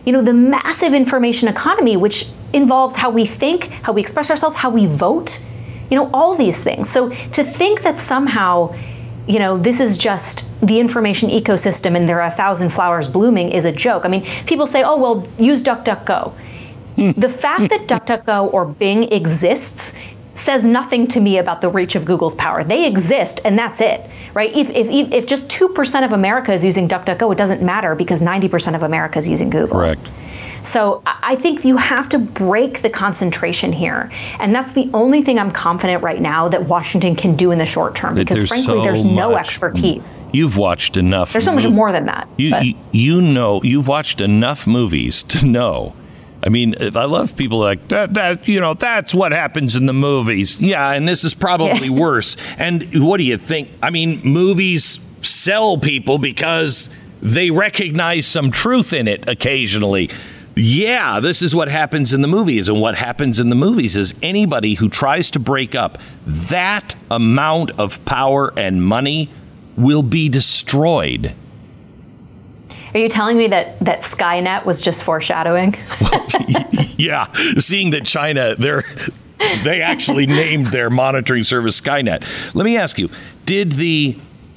you know, the massive information economy, which involves how we think, how we express ourselves, how we vote, you know, all these things. So to think that somehow, you know, this is just the information ecosystem and there are a thousand flowers blooming is a joke. I mean, people say, oh, well, use DuckDuckGo. The fact that DuckDuckGo or Bing exists says nothing to me about the reach of Google's power. They exist, and that's it, right? If if if just two percent of America is using DuckDuckGo, it doesn't matter because ninety percent of America is using Google. Correct. So I think you have to break the concentration here. And that's the only thing I'm confident right now that Washington can do in the short term, because there's frankly, so there's no much. expertise. You've watched enough. There's so much mov- more than that. You, but. you you know, you've watched enough movies to know. I mean, I love people like that, that, you know, that's what happens in the movies. Yeah, and this is probably Yeah. worse. And what do you think? I mean, movies sell people because they recognize some truth in it occasionally. Yeah, this is what happens in the movies. And what happens in the movies is anybody who tries to break up that amount of power and money will be destroyed. Are you telling me that, that Skynet was just foreshadowing? Well, yeah, seeing that China, they're, they actually named their monitoring service Skynet. Let me ask you, did the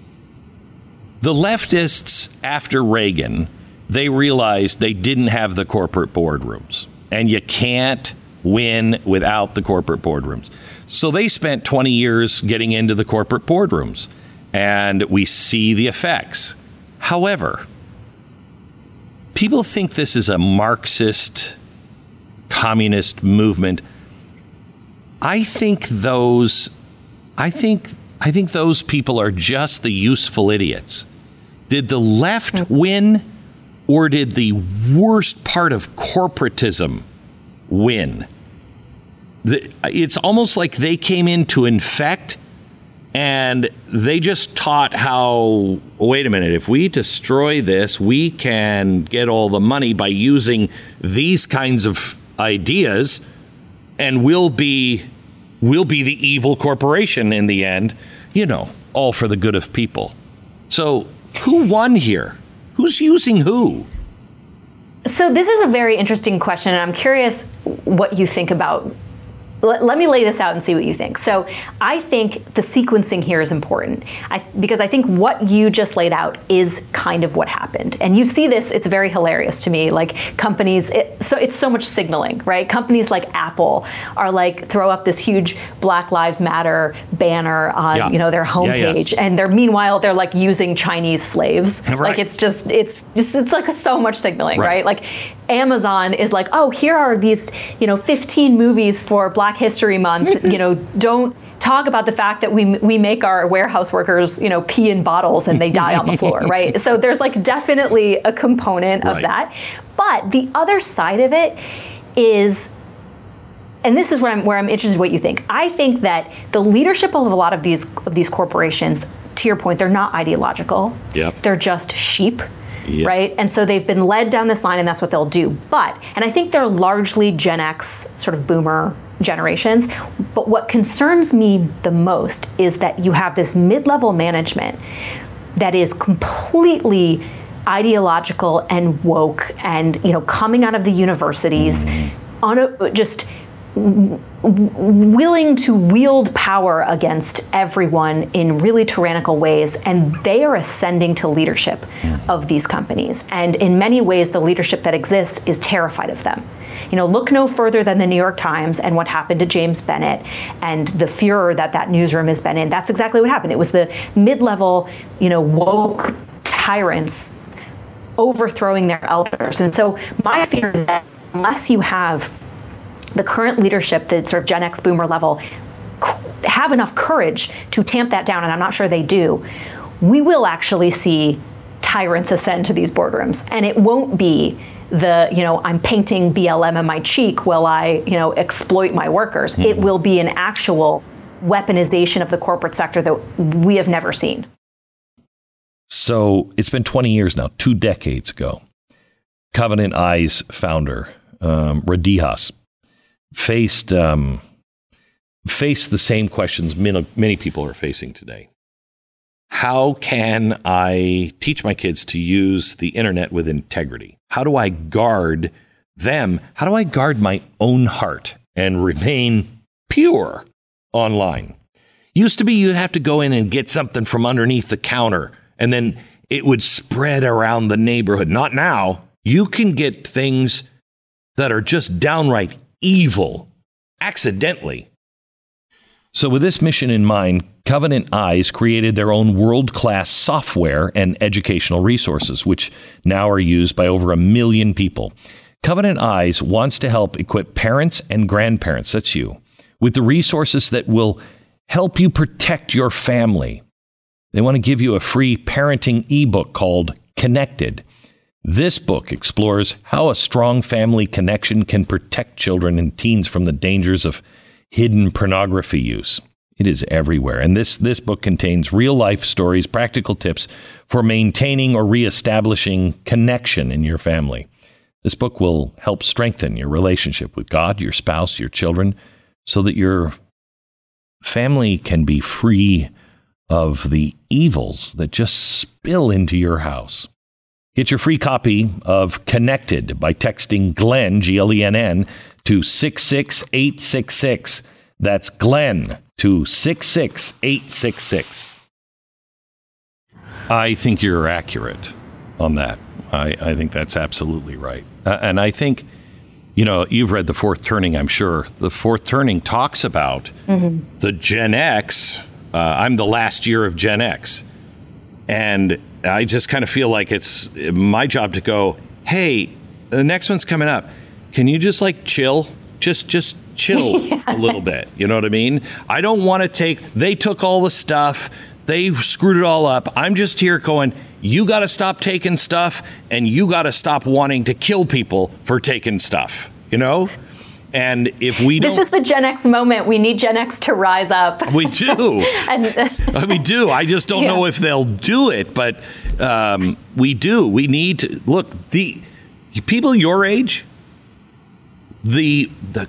the leftists after Reagan, they realized they didn't have the corporate boardrooms, and you can't win without the corporate boardrooms. So they spent twenty years getting into the corporate boardrooms, and we see the effects. However, people think this is a Marxist, communist movement. I think those, I think, I think those people are just the useful idiots. Did the left win, or did the worst part of corporatism win? The, it's almost like they came in to infect, and they just taught how, wait a minute, if we destroy this, we can get all the money by using these kinds of ideas, and we'll be we'll be the evil corporation in the end, you know, all for the good of people. So who won here? Who's using who? So this is a very interesting question, and I'm curious what you think about. Let, let me lay this out and see what you think. So I think the sequencing here is important I, because I think what you just laid out is kind of what happened. And you see this, it's very hilarious to me, like companies, it, so it's so much signaling, right? Companies like Apple are like, throw up this huge Black Lives Matter banner on, yeah. you know, their homepage. Yeah, yeah. And they're, meanwhile, they're like using Chinese slaves. Right. Like it's just, it's just, it's like so much signaling, right? right? Like Amazon is like, oh, here are these, you know, fifteen movies for Black History Month. You know, don't talk about the fact that we we make our warehouse workers, you know, pee in bottles and they die on the floor, right? So there's like definitely a component right. of that. But the other side of it is, and this is where I'm where I'm interested in what you think. I think that the leadership of a lot of these of these corporations, to your point, they're not ideological. Yep. They're just sheep. Yep. Right. And so they've been led down this line, and that's what they'll do. But, and I think they're largely Gen X sort of boomer generations. But what concerns me the most is that you have this mid-level management that is completely ideological and woke and, you know, coming out of the universities, on a, just w- willing to wield power against everyone in really tyrannical ways, and they are ascending to leadership of these companies. And in many ways, the leadership that exists is terrified of them. You know, look no further than the New York Times and what happened to James Bennett and the furor that that newsroom has been in. That's exactly what happened. It was the mid-level, you know, woke tyrants overthrowing their elders. And so my fear is that unless you have the current leadership, the sort of Gen X boomer level, have enough courage to tamp that down, and I'm not sure they do, we will actually see tyrants ascend to these boardrooms. And it won't be the, you know, I'm painting B L M on my cheek while I, you know, exploit my workers. Mm-hmm. It will be an actual weaponization of the corporate sector that we have never seen. So it's been twenty years now, two decades ago. Covenant Eyes founder, um, Radihas, faced um, faced the same questions many, many people are facing today. how can I teach my kids to use the internet with integrity? How do I guard them? How do I guard my own heart and remain pure online? Used to be you'd have to go in and get something from underneath the counter, and then it would spread around the neighborhood. Not now. You can get things that are just downright evil accidentally. So with this mission in mind, Covenant Eyes created their own world-class software and educational resources, which now are used by over a million people. Covenant Eyes wants to help equip parents and grandparents, that's you, with the resources that will help you protect your family. They want to give you a free parenting ebook called Connected. This book explores how a strong family connection can protect children and teens from the dangers of hidden pornography use. It is everywhere. And this, this book contains real-life stories, practical tips for maintaining or reestablishing connection in your family. This book will help strengthen your relationship with God, your spouse, your children, so that your family can be free of the evils that just spill into your house. Get your free copy of Connected by texting Glenn, G L E N N, to six six eight six six. That's Glenn to six six eight six six. I think you're accurate on that. I, I think that's absolutely right. Uh, and I think, you know, you've read The Fourth Turning, I'm sure. The Fourth Turning talks about mm-hmm. the Gen X. Uh, I'm the last year of Gen X. And I just kind of feel like it's my job to go, hey, the next one's coming up. Can you just like chill? Just just chill yeah. a little bit. You know what I mean? I don't want to take, they took all the stuff. They screwed it all up. I'm just here going, you got to stop taking stuff and you got to stop wanting to kill people for taking stuff, you know? And if we don't... This is the Gen X moment. We need Gen X to rise up. We do. and, we do. I just don't yeah. know if they'll do it, but um, we do. We need to... Look, the people your age, the the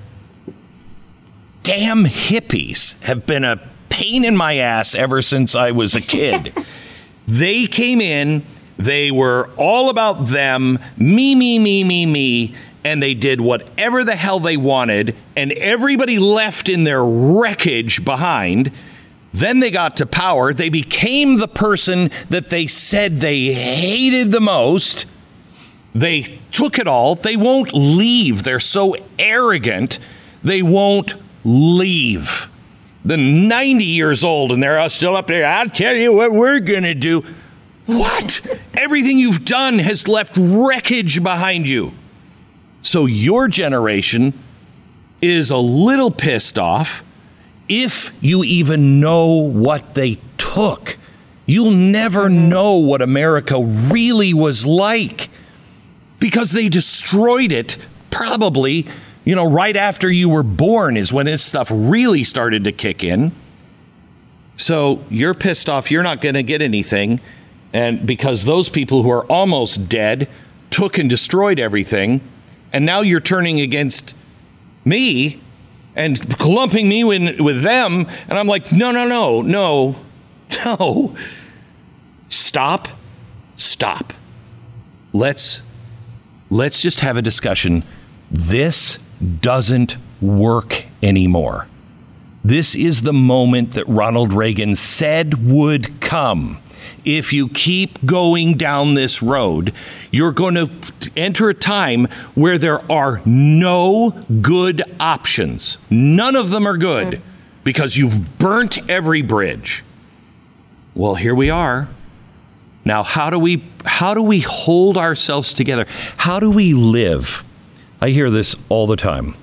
damn hippies have been a pain in my ass ever since I was a kid. They came in, they were all about them, me, me, me, me, me, and they did whatever the hell they wanted, and everybody left in their wreckage behind. Then they got to power. They became the person that they said they hated the most. They took it all. They won't leave. They're so arrogant. They won't leave. They're ninety years old, and they're still up there. I'll tell you what we're going to do. What? Everything you've done has left wreckage behind you. So your generation is a little pissed off if you even know what they took. You'll never know what America really was like because they destroyed it probably, you know, right after you were born is when this stuff really started to kick in. So you're pissed off. You're not going to get anything. And because those people who are almost dead took and destroyed everything. And now you're turning against me and clumping me in with them. And I'm like, no, no, no, no, no. Stop. Stop. Let's let's just have a discussion. This doesn't work anymore. This is the moment that Ronald Reagan said would come. If you keep going down this road, you're going to enter a time where there are no good options. None of them are good because you've burnt every bridge. Well, here we are. Now, how do we how do we hold ourselves together? How do we live? I hear this all the time.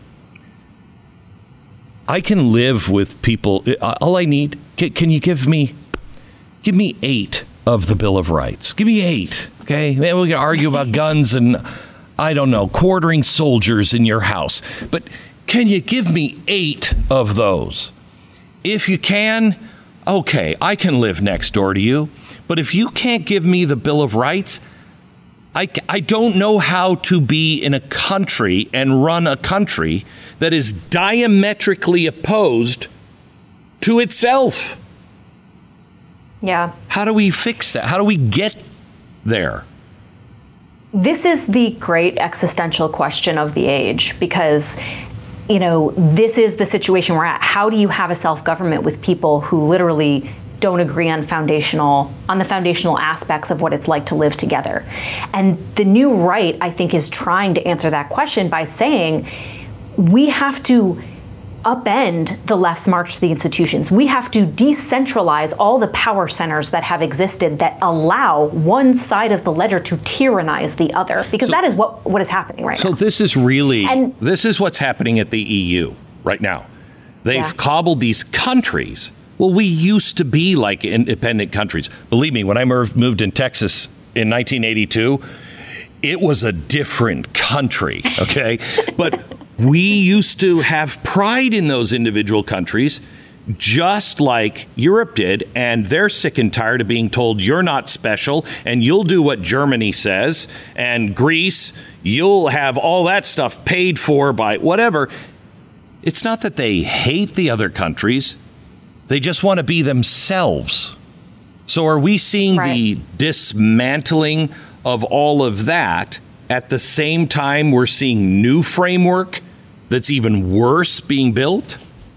I can live with people. All I need, can, can you give me, give me eight of the Bill of Rights? Give me eight, okay? Maybe we can argue about guns and, I don't know, quartering soldiers in your house. But can you give me eight of those? If you can, okay, I can live next door to you. But if you can't give me the Bill of Rights, I, I don't know how to be in a country and run a country that is diametrically opposed to itself. Yeah. How do we fix that? How do we get there? This is the great existential question of the age, because, you know, this is the situation we're at. How do you have a self-government with people who literally don't agree on foundational, on the foundational aspects of what it's like to live together? And the new right, I think, is trying to answer that question by saying we have to upend the left's march to the institutions. We have to decentralize all the power centers that have existed that allow one side of the ledger to tyrannize the other, because so, that is what, what is happening right so now. So this is really, and, this is what's happening at the E U right now. They've yeah. cobbled these countries. Well, we used to be like independent countries. Believe me, when I moved in Texas in nineteen eighty-two, it was a different country, okay? But we used to have pride in those individual countries, just like Europe did, and they're sick and tired of being told you're not special and you'll do what Germany says, and Greece, you'll have all that stuff paid for by whatever. It's not that they hate the other countries. They just want to be themselves. So are we seeing right. the dismantling of all of that at the same time we're seeing new framework that's even worse being built?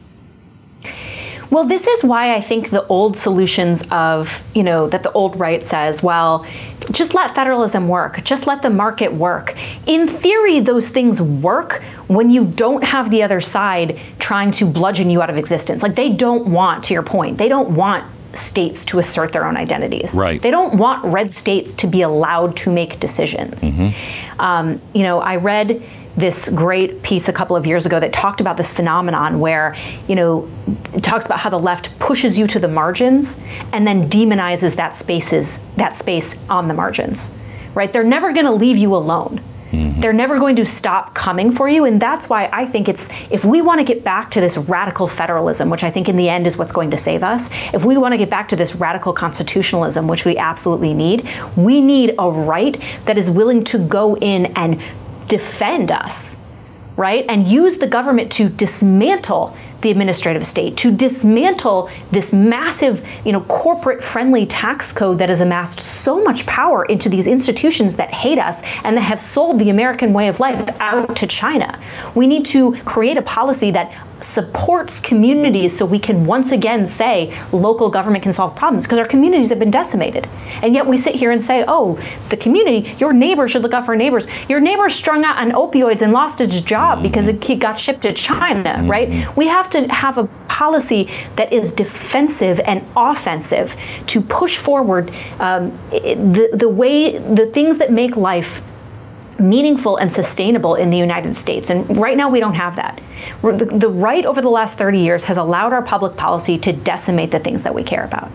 Well, this is why I think the old solutions of, you know, that the old right says, well, just let federalism work, just let the market work. In theory, those things work when you don't have the other side trying to bludgeon you out of existence. Like, they don't want, to your point, they don't want states to assert their own identities. Right. They don't want red states to be allowed to make decisions. Mm-hmm. Um, you know, I read this great piece a couple of years ago that talked about this phenomenon where, you know, it talks about how the left pushes you to the margins and then demonizes that spaces, that space on the margins, right? They're never going to leave you alone. Mm-hmm. They're never going to stop coming for you. And that's why I think it's, if we want to get back to this radical federalism, which I think in the end is what's going to save us, if we want to get back to this radical constitutionalism, which we absolutely need, we need a right that is willing to go in and defend us, right? And use the government to dismantle the administrative state, to dismantle this massive, you know, corporate-friendly tax code that has amassed so much power into these institutions that hate us and that have sold the American way of life out to China. We need to create a policy that supports communities so we can once again say local government can solve problems, because our communities have been decimated. And yet we sit here and say, oh, the community, your neighbor should look out for neighbors. Your neighbor strung out on opioids and lost its job because it got shipped to China, right? We have to have a policy that is defensive and offensive to push forward um, the, the way, the things that make life meaningful and sustainable in the United States. And right now we don't have that. The, the right over the last thirty years has allowed our public policy to decimate the things that we care about.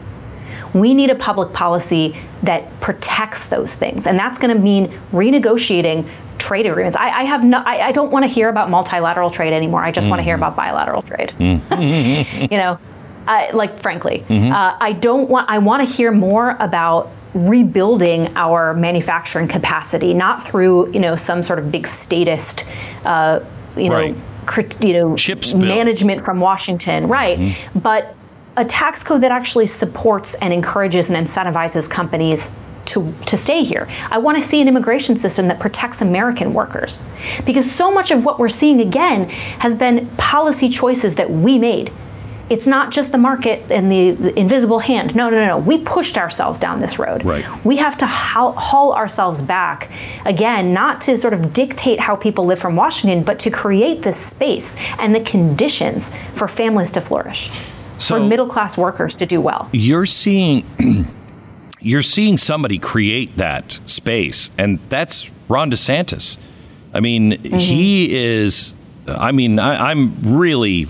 We need a public policy that protects those things. And that's going to mean renegotiating trade agreements. I, I have no, I, I don't want to hear about multilateral trade anymore. I just mm-hmm. want to hear about bilateral trade. Mm-hmm. You know, uh, like, frankly, mm-hmm. uh, I don't want, I want to hear more about rebuilding our manufacturing capacity, not through, you know, some sort of big statist, uh, you know, right. crit, you know, management from Washington, right? Mm-hmm. But a tax code that actually supports and encourages and incentivizes companies to to stay here. I want to see an immigration system that protects American workers, because so much of what we're seeing again has been policy choices that we made. It's not just the market and the, the invisible hand. No, no, no, no. We pushed ourselves down this road. Right. We have to haul, haul ourselves back, again, not to sort of dictate how people live from Washington, but to create the space and the conditions for families to flourish, so for middle-class workers to do well. You're seeing, you're seeing somebody create that space, and that's Ron DeSantis. I mean, mm-hmm. he is, I mean, I, I'm really...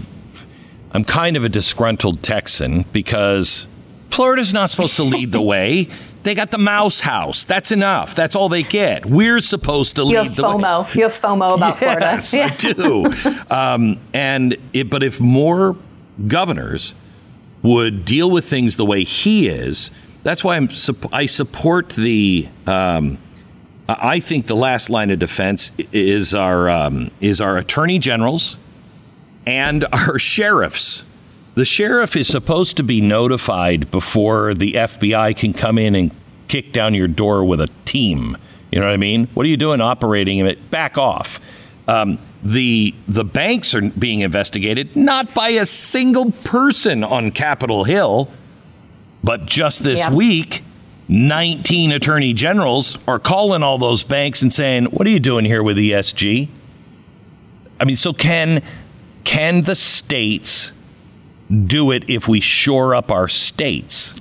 I'm kind of a disgruntled Texan because Florida's not supposed to lead the way. They got the mouse house. That's enough. That's all they get. We're supposed to you lead have the FOMO. way. You have FOMO about yes, Florida. Yeah. I do. um, and it, but if more governors would deal with things the way he is, that's why I'm. I support the. Um, I think the last line of defense is our um, is our attorney generals and our sheriffs, The sheriff is supposed to be notified before the F B I can come in and kick down your door with a team. You know what I mean? What are you doing operating it? Back off. Um, the the banks are being investigated, not by a single person on Capitol Hill, but just this yep. week, nineteen attorney generals are calling all those banks and saying, what are you doing here with E S G? I mean, so can can the states do it if we shore up our states?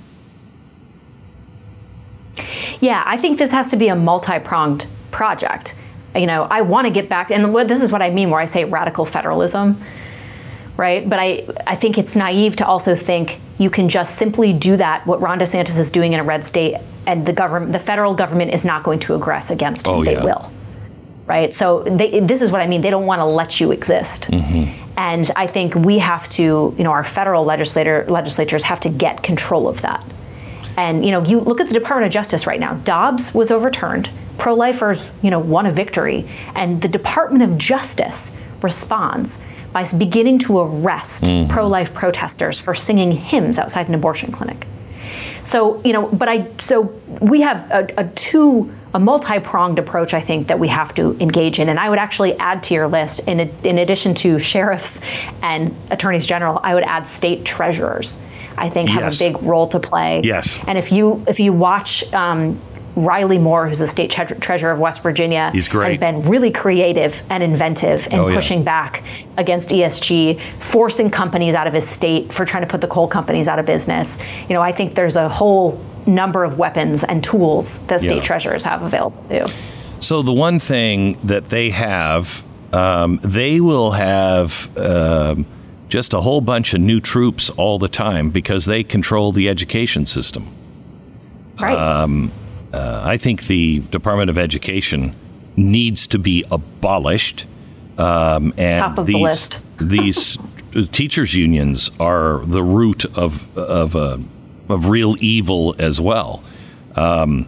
Yeah, I think this has to be a multi-pronged project. You know, I want to get back, and this is what I mean where I say radical federalism, right? But I, I think it's naive to also think you can just simply do that, what Ron DeSantis is doing in a red state, and the government, the federal government is not going to aggress against him. Oh, they yeah. will. Right. So they, this is what I mean. They don't want to let you exist. Mm-hmm. And I think we have to, you know, our federal legislator legislatures have to get control of that. And, you know, you look at the Department of Justice right now. Dobbs was overturned. Pro-lifers, you know, won a victory. And the Department of Justice responds by beginning to arrest mm-hmm. pro-life protesters for singing hymns outside an abortion clinic. So, you know, but I, so we have a, a two, a multi-pronged approach, I think, that we have to engage in. And I would actually add to your list, in, in addition to sheriffs and attorneys general, I would add state treasurers, I think, have yes. a big role to play. Yes. And if you, if you watch, um, Riley Moore, who's the state tre- treasurer of West Virginia, He's great. has been really creative and inventive in oh, yeah. pushing back against E S G, forcing companies out of his state for trying to put the coal companies out of business. You know, I think there's a whole number of weapons and tools that state yeah. treasurers have available too. So the one thing that they have, um, they will have um, just a whole bunch of new troops all the time because they control the education system. Right. Um, Uh, I think the Department of Education needs to be abolished. Um, and Top of these, the list. these teachers' unions are the root of of uh, of real evil as well. Um,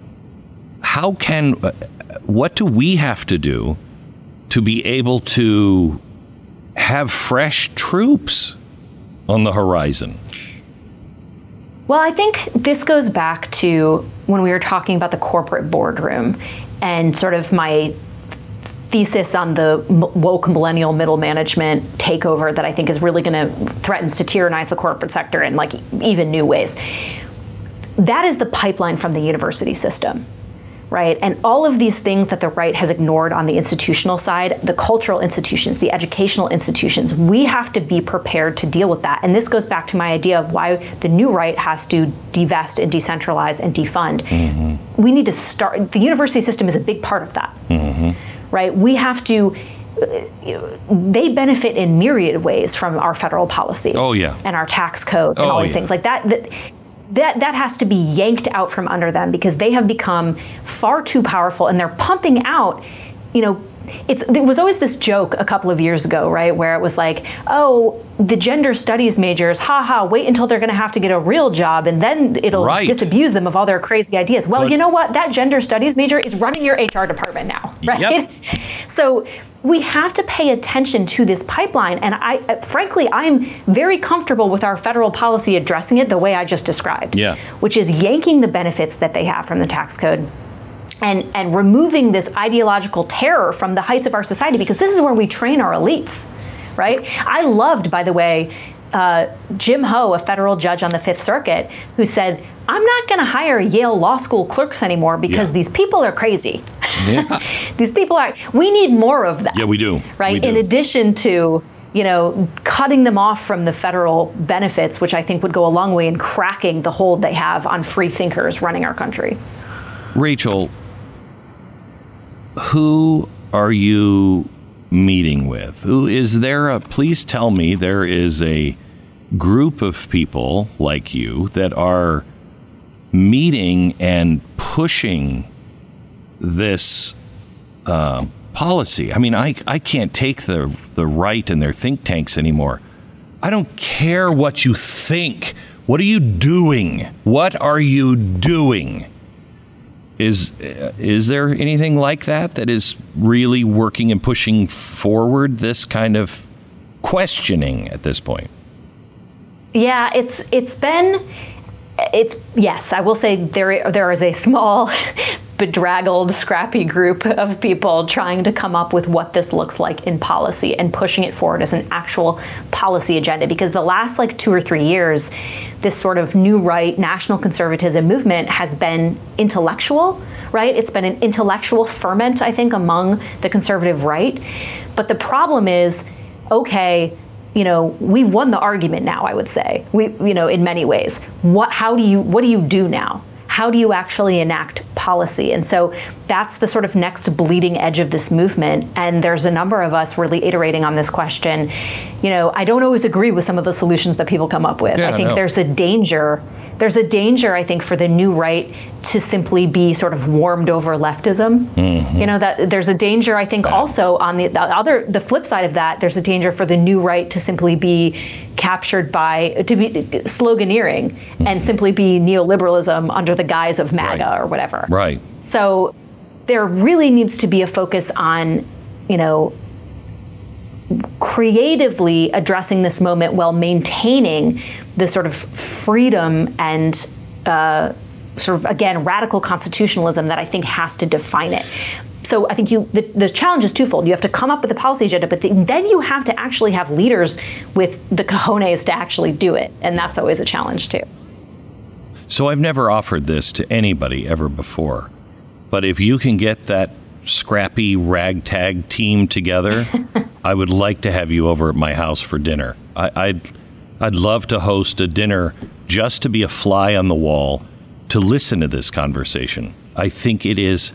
how can what do we have to do to be able to have fresh troops on the horizon? Well, I think this goes back to when we were talking about the corporate boardroom and sort of my thesis on the woke millennial middle management takeover that I think is really going to threatens to tyrannize the corporate sector in like even new ways. That is the pipeline from the university system, right? And all of these things that the right has ignored on the institutional side, the cultural institutions, the educational institutions, we have to be prepared to deal with that. And this goes back to my idea of why the new right has to divest and decentralize and defund. Mm-hmm. We need to start, the university system is a big part of that, mm-hmm. right? We have to, they benefit in myriad ways from our federal policy. Oh, yeah. And our tax code and oh, all these yeah. things like that. that That that has to be yanked out from under them because they have become far too powerful and they're pumping out, you know, it's there was always this joke a couple of years ago, right, where it was like, oh, the gender studies majors, haha, wait until they're going to have to get a real job and then it'll right. disabuse them of all their crazy ideas. Well, but, you know what? That gender studies major is running your H R department now, right? Yep. So we have to pay attention to this pipeline. And I, frankly, I'm very comfortable with our federal policy addressing it the way I just described, yeah. which is yanking the benefits that they have from the tax code and, and removing this ideological terror from the heights of our society, because this is where we train our elites, right? I loved, by the way, uh, Jim Ho, a federal judge on the Fifth Circuit, who said, I'm not going to hire Yale Law School clerks anymore because yeah. these people are crazy. Yeah. These people are, we need more of that. Yeah, we do. Right? We do. In addition to, you know, cutting them off from the federal benefits, which I think would go a long way in cracking the hold they have on free thinkers running our country. Rachel, who are you meeting with? Who is there a, please tell me there is a group of people like you that are meeting and pushing this uh, policy. I mean, I, I can't take the, the right and their think tanks anymore. I don't care what you think. What are you doing? What are you doing? Is is there anything like that that is really working and pushing forward this kind of questioning at this point? Yeah, it's it's been it's yes, I will say there there is a small bedraggled, scrappy group of people trying to come up with what this looks like in policy and pushing it forward as an actual policy agenda. Because the last like two or three years, this sort of new right national conservatism movement has been intellectual, right? It's been an intellectual ferment, I think, among the conservative right. But the problem is, okay, you know, we've won the argument now, I would say. We, you know, in many ways. What, how do you, what do you do now? How do you actually enact policy? And so that's the sort of next bleeding edge of this movement. And there's a number of us really iterating on this question. You know, I don't always agree with some of the solutions that people come up with. Yeah, I think no. there's a danger. There's a danger, I think, for the new right to simply be sort of warmed over leftism. Mm-hmm. You know, that there's a danger, I think, yeah. also on the, the other, the flip side of that, there's a danger for the new right to simply be captured by, to be sloganeering mm-hmm. and simply be neoliberalism under the guise of MAGA right. or whatever. Right. So there really needs to be a focus on, you know, creatively addressing this moment while maintaining the sort of freedom and uh, sort of, again, radical constitutionalism that I think has to define it. So I think you the, the challenge is twofold. You have to come up with a policy agenda, but the, then you have to actually have leaders with the cojones to actually do it. And that's always a challenge, too. So I've never offered this to anybody ever before. But if you can get that scrappy ragtag team together, I would like to have you over at my house for dinner. I, I'd I'd love to host a dinner just to be a fly on the wall to listen to this conversation. I think it is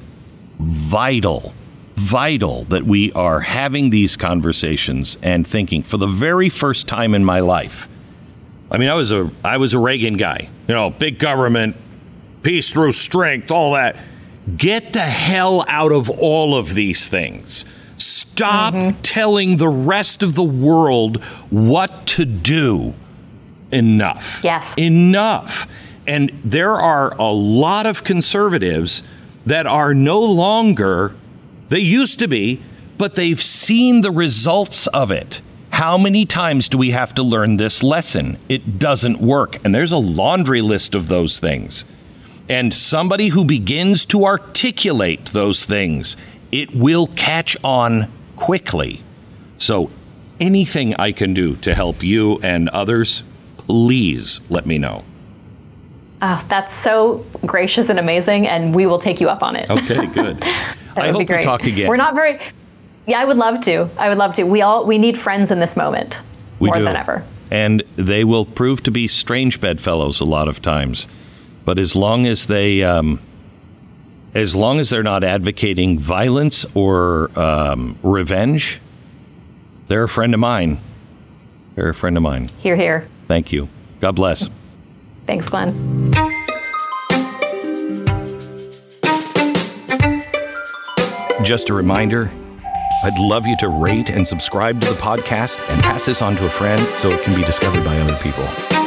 vital, vital that we are having these conversations and thinking for the very first time in my life. I mean, I was a I was a Reagan guy, you know, big government, peace through strength, all that. Get the hell out of all of these things. Stop mm-hmm. telling the rest of the world what to do. Enough. Yes. Enough. And there are a lot of conservatives that are no longer, they used to be, but they've seen the results of it. How many times do we have to learn this lesson? It doesn't work. And there's a laundry list of those things. And somebody who begins to articulate those things, it will catch on quickly. So anything I can do to help you and others, please let me know. Oh, that's so gracious and amazing, and we will take you up on it. Okay, good. I hope we talk again. We're not very... Yeah, I would love to. I would love to. We all we need friends in this moment we more do. than ever. And they will prove to be strange bedfellows a lot of times. But as long as they, um, as long as they're not advocating violence or um, revenge, they're a friend of mine. They're a friend of mine. Hear, hear. Thank you. God bless. Thanks, Glenn. Just a reminder, I'd love you to rate and subscribe to the podcast and pass this on to a friend so it can be discovered by other people.